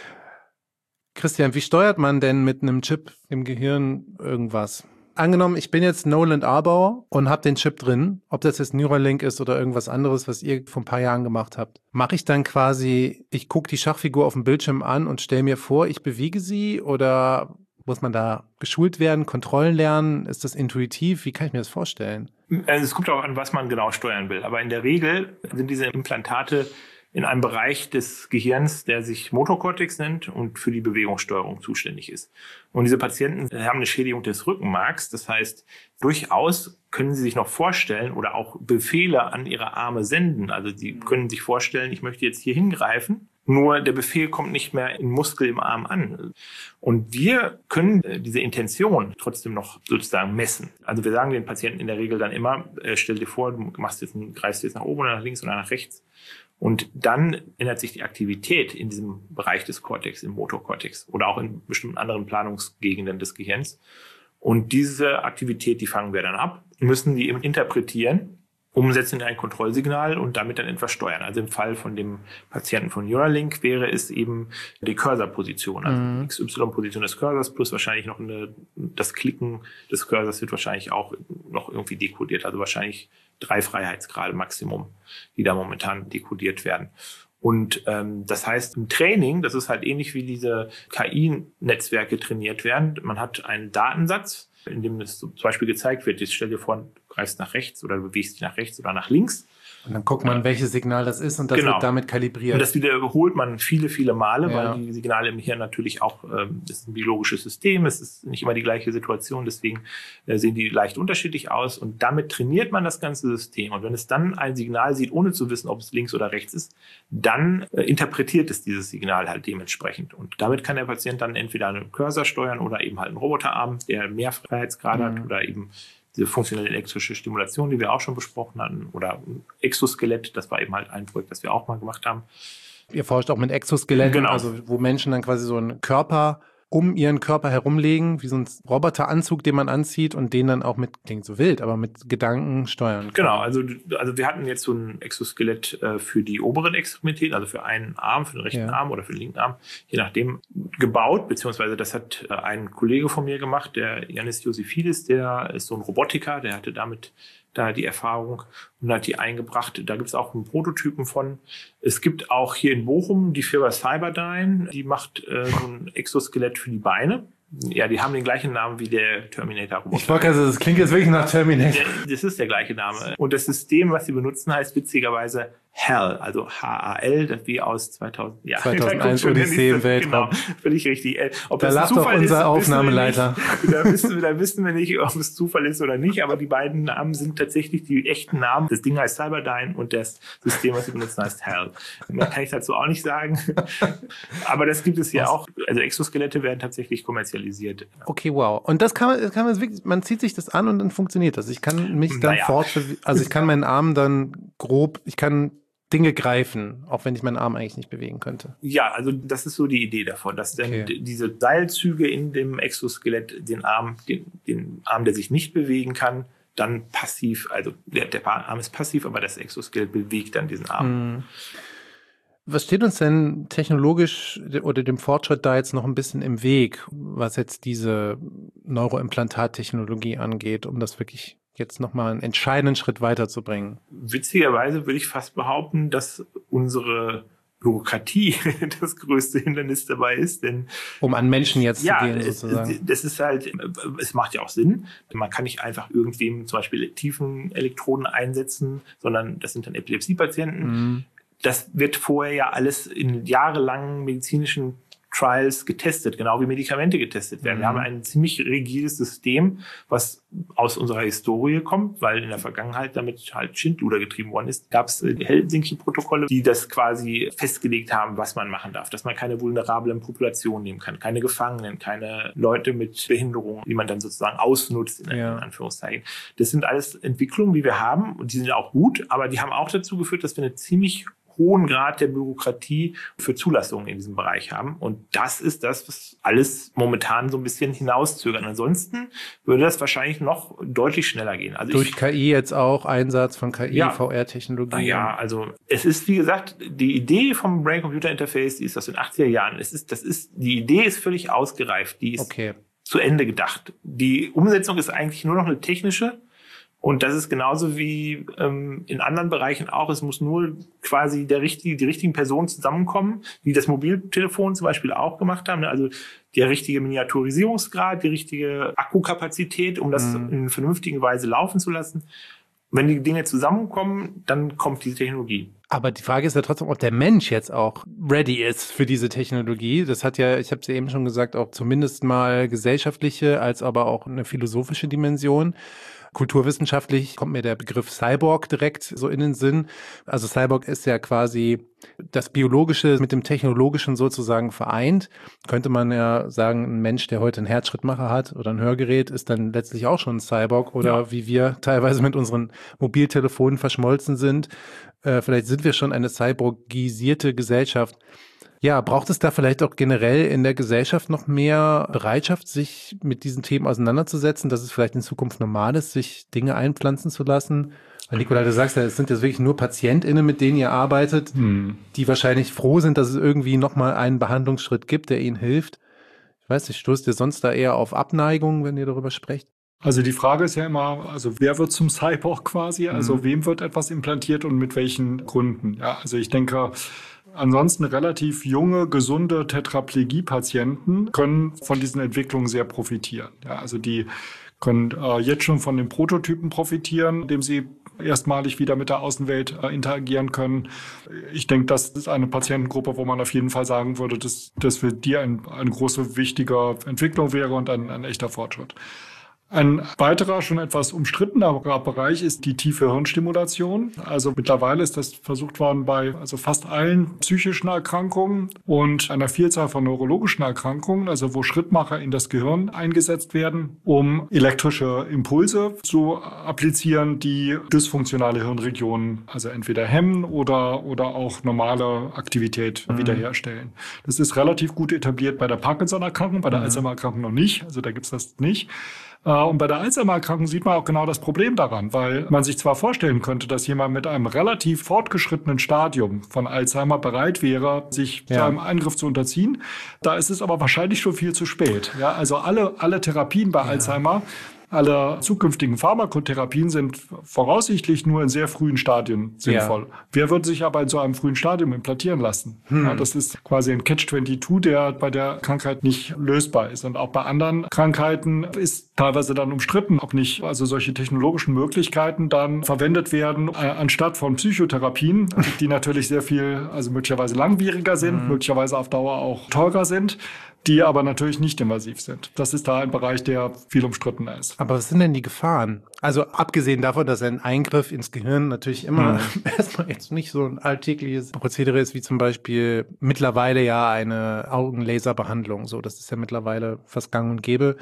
Christian, wie steuert man denn mit einem Chip im Gehirn irgendwas? Angenommen, ich bin jetzt Nolan Arbauer und habe den Chip drin, ob das jetzt Neuralink ist oder irgendwas anderes, was ihr vor ein paar Jahren gemacht habt. Mache ich dann quasi, ich gucke die Schachfigur auf dem Bildschirm an und stelle mir vor, ich bewege sie, oder muss man da geschult werden, Kontrollen lernen? Ist das intuitiv? Wie kann ich mir das vorstellen? Also es kommt auch an, was man genau steuern will. Aber in der Regel sind diese Implantate in einem Bereich des Gehirns, der sich Motorkortex nennt und für die Bewegungssteuerung zuständig ist. Und diese Patienten haben eine Schädigung des Rückenmarks. Das heißt, durchaus können sie sich noch vorstellen oder auch Befehle an ihre Arme senden. Also sie können sich vorstellen, ich möchte jetzt hier hingreifen. Nur der Befehl kommt nicht mehr in Muskel im Arm an. Und wir können diese Intention trotzdem noch sozusagen messen. Also wir sagen den Patienten in der Regel dann immer, äh, stell dir vor, du machst jetzt einen, greifst jetzt nach oben oder nach links oder nach rechts. Und dann ändert sich die Aktivität in diesem Bereich des Kortex, im Motorkortex oder auch in bestimmten anderen Planungsgegenden des Gehirns. Und diese Aktivität, die fangen wir dann ab, müssen die eben interpretieren, umsetzen in ein Kontrollsignal und damit dann etwas steuern. Also im Fall von dem Patienten von Neuralink wäre es eben die Cursor-Position, also die X Y-Position des Cursors plus wahrscheinlich noch eine, das Klicken des Cursors wird wahrscheinlich auch noch irgendwie dekodiert, also wahrscheinlich drei Freiheitsgrade Maximum, die da momentan dekodiert werden. Und ähm, das heißt, im Training, das ist halt ähnlich wie diese K I-Netzwerke trainiert werden. Man hat einen Datensatz, in dem es zum Beispiel gezeigt wird, jetzt stell dir vor, du greifst nach rechts oder du bewegst dich nach rechts oder nach links. Und dann guckt man, welches Signal das ist und das genau. wird damit kalibriert. Und das wiederholt man viele, viele Male, ja. weil die Signale im Hirn natürlich auch, ähm, das ist ein biologisches System, es ist nicht immer die gleiche Situation, deswegen äh, sehen die leicht unterschiedlich aus und damit trainiert man das ganze System. Und wenn es dann ein Signal sieht, ohne zu wissen, ob es links oder rechts ist, dann äh, interpretiert es dieses Signal halt dementsprechend. Und damit kann der Patient dann entweder einen Cursor steuern oder eben halt einen Roboterarm, der mehr Freiheitsgrade mhm. hat oder eben diese funktionelle elektrische Stimulation, die wir auch schon besprochen hatten, oder ein Exoskelett, das war eben halt ein Projekt, das wir auch mal gemacht haben. Ihr forscht auch mit Exoskeletten, genau. also wo Menschen dann quasi so einen Körper um ihren Körper herumlegen, wie so ein Roboteranzug, den man anzieht und den dann auch mit, klingt so wild, aber mit Gedanken steuern kann. Genau, also, also wir hatten jetzt so ein Exoskelett äh, für die oberen Extremitäten, also für einen Arm, für den rechten ja. Arm oder für den linken Arm, je nachdem gebaut, beziehungsweise das hat äh, ein Kollege von mir gemacht, der Yannis Josifidis, der ist so ein Robotiker, der hatte damit da die Erfahrung und hat die eingebracht. Da gibt es auch einen Prototypen von. Es gibt auch hier in Bochum die Firma Cyberdyne, die macht äh, so ein Exoskelett für die Beine. Ja, die haben den gleichen Namen wie der Terminator-Roboter. Ich wollte also, das klingt jetzt wirklich nach Terminator. Das ist der gleiche Name. Und das System, was sie benutzen, heißt witzigerweise H A L, also H A L, das wie aus zweitausend, ja, zweitausendeins Odyssee im Weltraum. Genau, völlig richtig. Ob da das lacht doch unser ist, Aufnahmeleiter. Da wissen, da wissen wir nicht, ob es Zufall ist oder nicht, aber die beiden Namen sind tatsächlich die echten Namen. Das Ding heißt Cyberdyne und das System, was sie benutzen, heißt H A L. Mehr kann ich dazu auch nicht sagen. Aber das gibt es ja auch. Also Exoskelette werden tatsächlich kommerzialisiert. Okay, wow. Und das kann man, das kann man wirklich, man zieht sich das an und dann funktioniert das. Ich kann mich dann naja. fortbewegen, also ich kann meinen Arm dann grob, ich kann Dinge greifen, auch wenn ich meinen Arm eigentlich nicht bewegen könnte. Ja, also das ist so die Idee davon, dass dann okay. diese Seilzüge in dem Exoskelett den Arm, den, den Arm, der sich nicht bewegen kann, dann passiv, also der, der Arm ist passiv, aber das Exoskelett bewegt dann diesen Arm. Hm. Was steht uns denn technologisch oder dem Fortschritt da jetzt noch ein bisschen im Weg, was jetzt diese Neuroimplantattechnologie angeht, um das wirklich jetzt nochmal einen entscheidenden Schritt weiterzubringen? Witzigerweise würde ich fast behaupten, dass unsere Bürokratie das größte Hindernis dabei ist, denn um an Menschen jetzt ja, zu gehen sozusagen. Es, das ist halt, es macht ja auch Sinn. Man kann nicht einfach irgendwem zum Beispiel Tiefenelektroden einsetzen, sondern das sind dann Epilepsiepatienten. Mhm. Das wird vorher ja alles in jahrelangen medizinischen Trials getestet, genau wie Medikamente getestet werden. Mhm. Wir haben ein ziemlich rigides System, was aus unserer Historie kommt, weil in der Vergangenheit damit halt Schindluder getrieben worden ist. Gab es die Helsinki-Protokolle, die das quasi festgelegt haben, was man machen darf. Dass man keine vulnerablen Populationen nehmen kann, keine Gefangenen, keine Leute mit Behinderungen, die man dann sozusagen ausnutzt, in, ja. in Anführungszeichen. Das sind alles Entwicklungen, die wir haben und die sind auch gut, aber die haben auch dazu geführt, dass wir eine ziemlich hohen Grad der Bürokratie für Zulassungen in diesem Bereich haben. Und das ist das, was alles momentan so ein bisschen hinauszögert. Ansonsten würde das wahrscheinlich noch deutlich schneller gehen. Also durch ich, K I jetzt auch, Einsatz von K I, ja, V R-Technologie. Ja, also es ist, wie gesagt, die Idee vom Brain-Computer-Interface, die ist aus den achtziger Jahren. Es ist, das ist, die Idee ist völlig ausgereift. Die ist okay. zu Ende gedacht. Die Umsetzung ist eigentlich nur noch eine technische. Und das ist genauso wie ähm, in anderen Bereichen auch. Es muss nur quasi der richtige, die richtigen Personen zusammenkommen, wie das Mobiltelefon zum Beispiel auch gemacht haben. Also der richtige Miniaturisierungsgrad, die richtige Akkukapazität, um das mhm. in einer vernünftigen Weise laufen zu lassen. Wenn die Dinge zusammenkommen, dann kommt diese Technologie. Aber die Frage ist ja trotzdem, ob der Mensch jetzt auch ready ist für diese Technologie. Das hat ja, ich habe es ja eben schon gesagt, auch zumindest mal gesellschaftliche, als aber auch eine philosophische Dimension. Kulturwissenschaftlich kommt mir der Begriff Cyborg direkt so in den Sinn. Also Cyborg ist ja quasi das Biologische mit dem Technologischen sozusagen vereint. Könnte man ja sagen, ein Mensch, der heute einen Herzschrittmacher hat oder ein Hörgerät, ist dann letztlich auch schon ein Cyborg. Oder ja. wie wir teilweise mit unseren Mobiltelefonen verschmolzen sind. Äh, vielleicht sind wir schon eine cyborgisierte Gesellschaft. Ja, braucht es da vielleicht auch generell in der Gesellschaft noch mehr Bereitschaft, sich mit diesen Themen auseinanderzusetzen, dass es vielleicht in Zukunft normal ist, sich Dinge einpflanzen zu lassen? Weil Nikolai, du sagst ja, es sind jetzt wirklich nur PatientInnen, mit denen ihr arbeitet, hm. die wahrscheinlich froh sind, dass es irgendwie nochmal einen Behandlungsschritt gibt, der ihnen hilft. Ich weiß nicht, stoßt ihr sonst da eher auf Abneigung, wenn ihr darüber sprecht? Also die Frage ist ja immer, also wer wird zum Cyborg quasi? Also mhm. wem wird etwas implantiert und mit welchen Gründen? Ja, also ich denke, ansonsten relativ junge, gesunde Tetraplegie-Patienten können von diesen Entwicklungen sehr profitieren. Ja, also die können äh, jetzt schon von den Prototypen profitieren, indem sie erstmalig wieder mit der Außenwelt äh, interagieren können. Ich denke, das ist eine Patientengruppe, wo man auf jeden Fall sagen würde, dass das für die ein, eine große, wichtige Entwicklung wäre und ein, ein echter Fortschritt. Ein weiterer, schon etwas umstrittener Bereich ist die tiefe Hirnstimulation. Also mittlerweile ist das versucht worden bei also fast allen psychischen Erkrankungen und einer Vielzahl von neurologischen Erkrankungen, also wo Schrittmacher in das Gehirn eingesetzt werden, um elektrische Impulse zu applizieren, die dysfunktionale Hirnregionen also entweder hemmen oder, oder auch normale Aktivität mhm. wiederherstellen. Das ist relativ gut etabliert bei der Parkinson-Erkrankung, bei der mhm. Alzheimer-Erkrankung noch nicht. Also da gibt's das nicht. Und bei der Alzheimer-Erkrankung sieht man auch genau das Problem daran, weil man sich zwar vorstellen könnte, dass jemand mit einem relativ fortgeschrittenen Stadium von Alzheimer bereit wäre, sich ja. einem Eingriff zu unterziehen. Da ist es aber wahrscheinlich schon viel zu spät. Ja, also alle, alle Therapien bei ja. Alzheimer, alle zukünftigen Pharmakotherapien sind voraussichtlich nur in sehr frühen Stadien sinnvoll. Ja. Wer wird sich aber in so einem frühen Stadium implantieren lassen? Hm. Ja, das ist quasi ein Catch zweiundzwanzig, der bei der Krankheit nicht lösbar ist. Und auch bei anderen Krankheiten ist teilweise dann umstritten, ob nicht also solche technologischen Möglichkeiten dann verwendet werden, äh, anstatt von Psychotherapien, die natürlich sehr viel, also möglicherweise langwieriger sind, hm. möglicherweise auf Dauer auch teurer sind, die aber natürlich nicht invasiv sind. Das ist da ein Bereich, der viel umstrittener ist. Aber was sind denn die Gefahren? Also abgesehen davon, dass ein Eingriff ins Gehirn natürlich immer mhm. erstmal jetzt nicht so ein alltägliches Prozedere ist, wie zum Beispiel mittlerweile ja eine Augenlaserbehandlung. So, das ist ja mittlerweile fast gang und gäbe.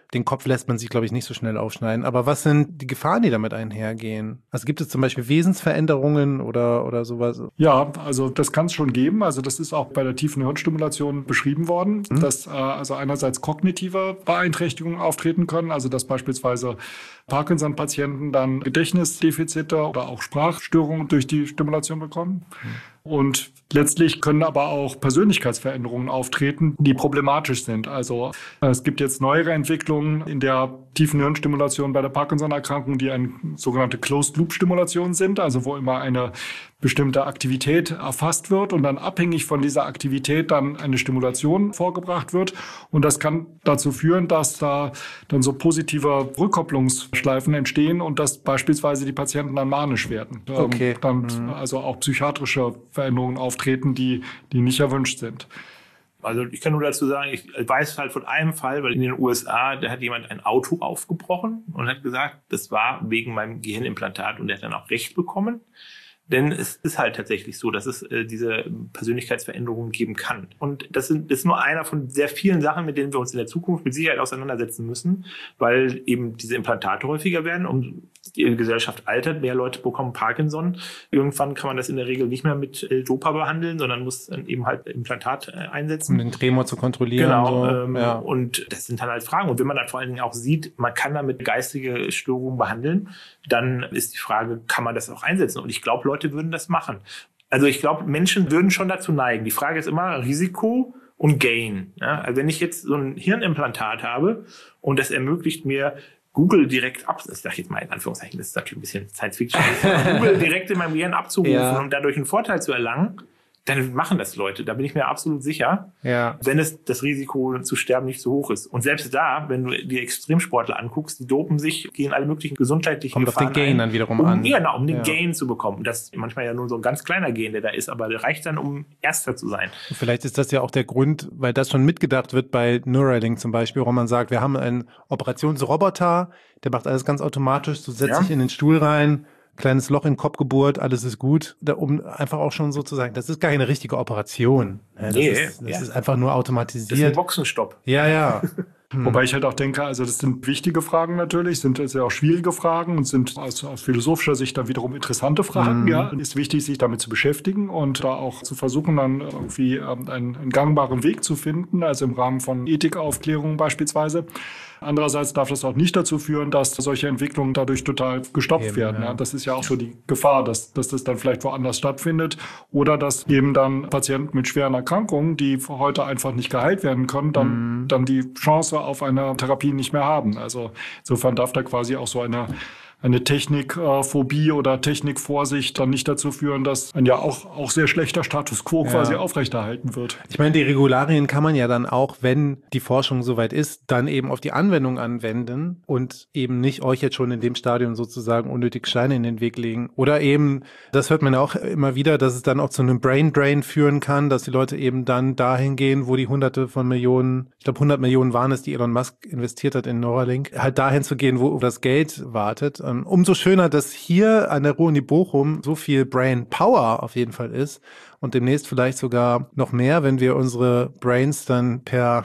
den Kopf lässt man sich, glaube ich, nicht so schnell aufschneiden. Aber was sind die Gefahren, die damit einhergehen? Also gibt es zum Beispiel Wesensveränderungen oder, oder sowas? Ja, also das kann es schon geben. Also das ist auch bei der tiefen Hirnstimulation beschrieben worden, mhm. dass äh, also einerseits kognitive Beeinträchtigungen auftreten können, also dass beispielsweise Parkinson-Patienten dann Gedächtnisdefizite oder auch Sprachstörungen durch die Stimulation bekommen. Mhm. Und letztlich können aber auch Persönlichkeitsveränderungen auftreten, die problematisch sind. Also es gibt jetzt neuere Entwicklungen in der tiefen Hirnstimulation bei der Parkinson-Erkrankung, die eine sogenannte Closed-Loop-Stimulation sind, also wo immer eine bestimmte Aktivität erfasst wird und dann abhängig von dieser Aktivität dann eine Stimulation vorgebracht wird. Und das kann dazu führen, dass da dann so positive Rückkopplungsschleifen entstehen und dass beispielsweise die Patienten dann manisch werden. Okay. Dann mhm. also auch psychiatrische Veränderungen auftreten, die, die nicht erwünscht sind. Also ich kann nur dazu sagen, ich weiß halt von einem Fall, weil in den U S A, da hat jemand ein Auto aufgebrochen und hat gesagt, das war wegen meinem Gehirnimplantat und der hat dann auch Recht bekommen. Denn es ist halt tatsächlich so, dass es äh, diese Persönlichkeitsveränderungen geben kann. Und das, sind, das ist nur einer von sehr vielen Sachen, mit denen wir uns in der Zukunft mit Sicherheit auseinandersetzen müssen, weil eben diese Implantate häufiger werden und die Gesellschaft altert, mehr Leute bekommen Parkinson. Irgendwann kann man das in der Regel nicht mehr mit L-Dopa behandeln, sondern muss dann eben halt Implantat äh, einsetzen. Um den Tremor zu kontrollieren. Genau. So. Ähm, ja. Und das sind dann halt Fragen. Und wenn man dann vor allen Dingen auch sieht, man kann damit geistige Störungen behandeln, dann ist die Frage, kann man das auch einsetzen? Und ich glaube, Leute würden das machen. Also ich glaube, Menschen würden schon dazu neigen. Die Frage ist immer Risiko und Gain. Ja? Also wenn ich jetzt so ein Hirnimplantat habe und das ermöglicht mir, Google direkt ab, das sage ich jetzt mal in Anführungszeichen, das ist natürlich ein bisschen Science-Fiction, Google direkt in meinem Gehirn abzurufen ja. und dadurch einen Vorteil zu erlangen, dann machen das Leute. Da bin ich mir absolut sicher, ja. wenn es das Risiko zu sterben nicht so hoch ist. Und selbst da, wenn du die Extremsportler anguckst, die dopen sich, gehen alle möglichen gesundheitlichen Kommt Gefahren auf den Gain ein, dann wiederum um, an. Ja, genau, um den ja. Gain zu bekommen. Das ist manchmal ja nur so ein ganz kleiner Gain, der da ist, aber der reicht dann, um Erster zu sein. Und vielleicht ist das ja auch der Grund, weil das schon mitgedacht wird bei Neuralink zum Beispiel, wo man sagt, wir haben einen Operationsroboter, der macht alles ganz automatisch, du setzt Ja. dich in den Stuhl rein, kleines Loch in den Kopf gebohrt, alles ist gut, da, um einfach auch schon so zu sagen, das ist gar keine richtige Operation. Ja, das Nee, ist, das ja. ist einfach nur automatisiert. Das ist ein Boxenstopp. Ja, ja. Hm. Wobei ich halt auch denke, also das sind wichtige Fragen natürlich, sind ja auch schwierige Fragen und sind aus, aus philosophischer Sicht dann wiederum interessante Fragen. Mhm. Ja, es ist wichtig, sich damit zu beschäftigen und da auch zu versuchen, dann irgendwie ähm, einen, einen gangbaren Weg zu finden, also im Rahmen von Ethikaufklärung beispielsweise. Andererseits darf das auch nicht dazu führen, dass solche Entwicklungen dadurch total gestoppt eben, werden. Ja. Ja, das ist ja auch so die Gefahr, dass, dass das dann vielleicht woanders stattfindet oder dass eben dann Patienten mit schweren Erkrankungen, die heute einfach nicht geheilt werden können, dann, mhm. dann die Chance auf eine Therapie nicht mehr haben. Also insofern darf da quasi auch so eine eine Technikphobie oder Technikvorsicht dann nicht dazu führen, dass ein ja auch, auch sehr schlechter Status quo ja. quasi aufrechterhalten wird. Ich meine, die Regularien kann man ja dann auch, wenn die Forschung soweit ist, dann eben auf die Anwendung anwenden und eben nicht euch jetzt schon in dem Stadium sozusagen unnötig Steine in den Weg legen. Oder eben, das hört man ja auch immer wieder, dass es dann auch zu einem Brain Drain führen kann, dass die Leute eben dann dahin gehen, wo die Hunderte von Millionen, ich glaube hundert Millionen waren es, die Elon Musk investiert hat in Neuralink, halt dahin zu gehen, wo das Geld wartet. Umso schöner, dass hier an der Ruhr-Uni Bochum so viel Brain Power auf jeden Fall ist und demnächst vielleicht sogar noch mehr, wenn wir unsere Brains dann per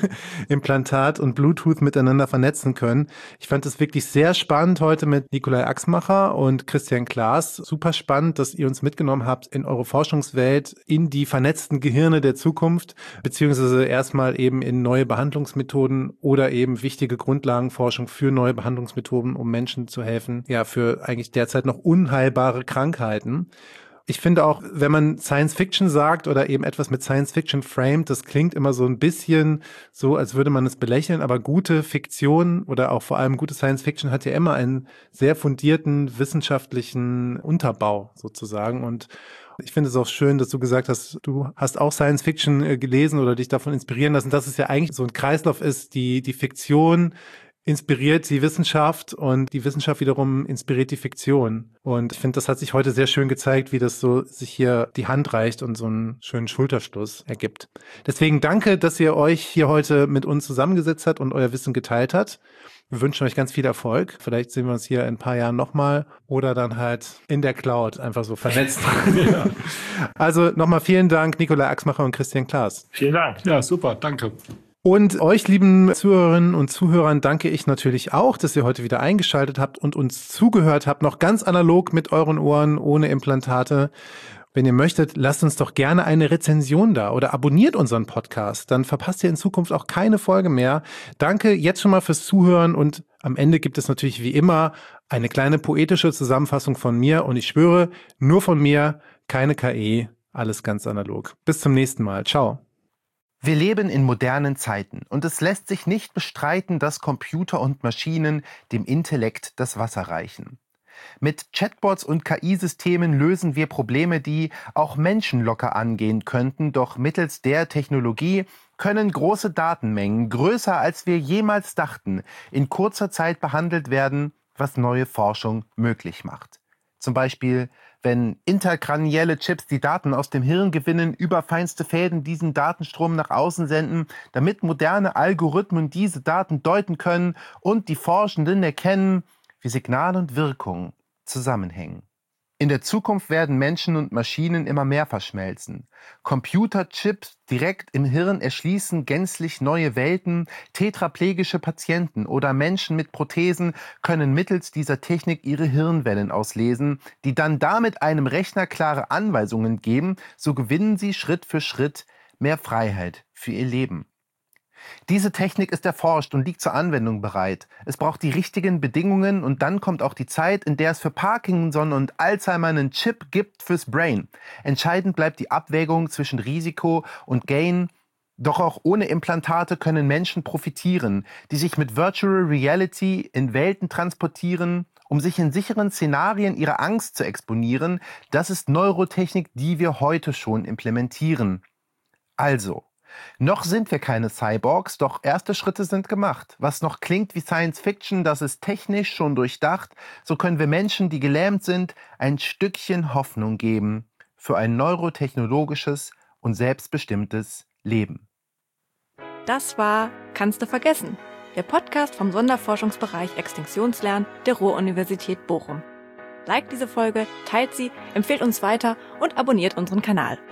Implantat und Bluetooth miteinander vernetzen können. Ich fand es wirklich sehr spannend heute mit Nikolai Axmacher und Christian Klaas. Super spannend, dass ihr uns mitgenommen habt in eure Forschungswelt, in die vernetzten Gehirne der Zukunft, beziehungsweise erstmal eben in neue Behandlungsmethoden oder eben wichtige Grundlagenforschung für neue Behandlungsmethoden, um Menschen zu helfen, ja, für eigentlich derzeit noch unheilbare Krankheiten. Ich finde auch, wenn man Science Fiction sagt oder eben etwas mit Science Fiction framed, das klingt immer so ein bisschen so, als würde man es belächeln, aber gute Fiktion oder auch vor allem gute Science Fiction hat ja immer einen sehr fundierten wissenschaftlichen Unterbau sozusagen. Und ich finde es auch schön, dass du gesagt hast, du hast auch Science Fiction gelesen oder dich davon inspirieren lassen, dass es ja eigentlich so ein Kreislauf ist, die, die Fiktion inspiriert die Wissenschaft und die Wissenschaft wiederum inspiriert die Fiktion. Und ich finde, das hat sich heute sehr schön gezeigt, wie das so sich hier die Hand reicht und so einen schönen Schulterschluss ergibt. Deswegen danke, dass ihr euch hier heute mit uns zusammengesetzt habt und euer Wissen geteilt habt. Wir wünschen euch ganz viel Erfolg. Vielleicht sehen wir uns hier in ein paar Jahren nochmal oder dann halt in der Cloud einfach so vernetzt. Ja. Also nochmal vielen Dank, Nikolai Axmacher und Christian Klaas. Vielen Dank. Ja, super, danke. Und euch, lieben Zuhörerinnen und Zuhörern, danke ich natürlich auch, dass ihr heute wieder eingeschaltet habt und uns zugehört habt, noch ganz analog mit euren Ohren, ohne Implantate. Wenn ihr möchtet, lasst uns doch gerne eine Rezension da oder abonniert unseren Podcast. Dann verpasst ihr in Zukunft auch keine Folge mehr. Danke jetzt schon mal fürs Zuhören und am Ende gibt es natürlich wie immer eine kleine poetische Zusammenfassung von mir und ich schwöre, nur von mir, keine K I, alles ganz analog. Bis zum nächsten Mal. Ciao. Wir leben in modernen Zeiten und es lässt sich nicht bestreiten, dass Computer und Maschinen dem Intellekt das Wasser reichen. Mit Chatbots und K I-Systemen lösen wir Probleme, die auch Menschen locker angehen könnten, doch mittels der Technologie können große Datenmengen, größer als wir jemals dachten, in kurzer Zeit behandelt werden, was neue Forschung möglich macht. Zum Beispiel, wenn interkranielle Chips die Daten aus dem Hirn gewinnen, über feinste Fäden diesen Datenstrom nach außen senden, damit moderne Algorithmen diese Daten deuten können und die Forschenden erkennen, wie Signal und Wirkung zusammenhängen. In der Zukunft werden Menschen und Maschinen immer mehr verschmelzen. Computerchips direkt im Hirn erschließen gänzlich neue Welten. Tetraplegische Patienten oder Menschen mit Prothesen können mittels dieser Technik ihre Hirnwellen auslesen, die dann damit einem Rechner klare Anweisungen geben. So gewinnen sie Schritt für Schritt mehr Freiheit für ihr Leben. Diese Technik ist erforscht und liegt zur Anwendung bereit. Es braucht die richtigen Bedingungen und dann kommt auch die Zeit, in der es für Parkinson und Alzheimer einen Chip gibt fürs Brain. Entscheidend bleibt die Abwägung zwischen Risiko und Gain. Doch auch ohne Implantate können Menschen profitieren, die sich mit Virtual Reality in Welten transportieren, um sich in sicheren Szenarien ihrer Angst zu exponieren. Das ist Neurotechnik, die wir heute schon implementieren. Also, noch sind wir keine Cyborgs, doch erste Schritte sind gemacht. Was noch klingt wie Science Fiction, das ist technisch schon durchdacht. So können wir Menschen, die gelähmt sind, ein Stückchen Hoffnung geben für ein neurotechnologisches und selbstbestimmtes Leben. Das war Kannst du vergessen? Der Podcast vom Sonderforschungsbereich Extinktionslernen der Ruhr-Universität Bochum. Liked diese Folge, teilt sie, empfehlt uns weiter und abonniert unseren Kanal.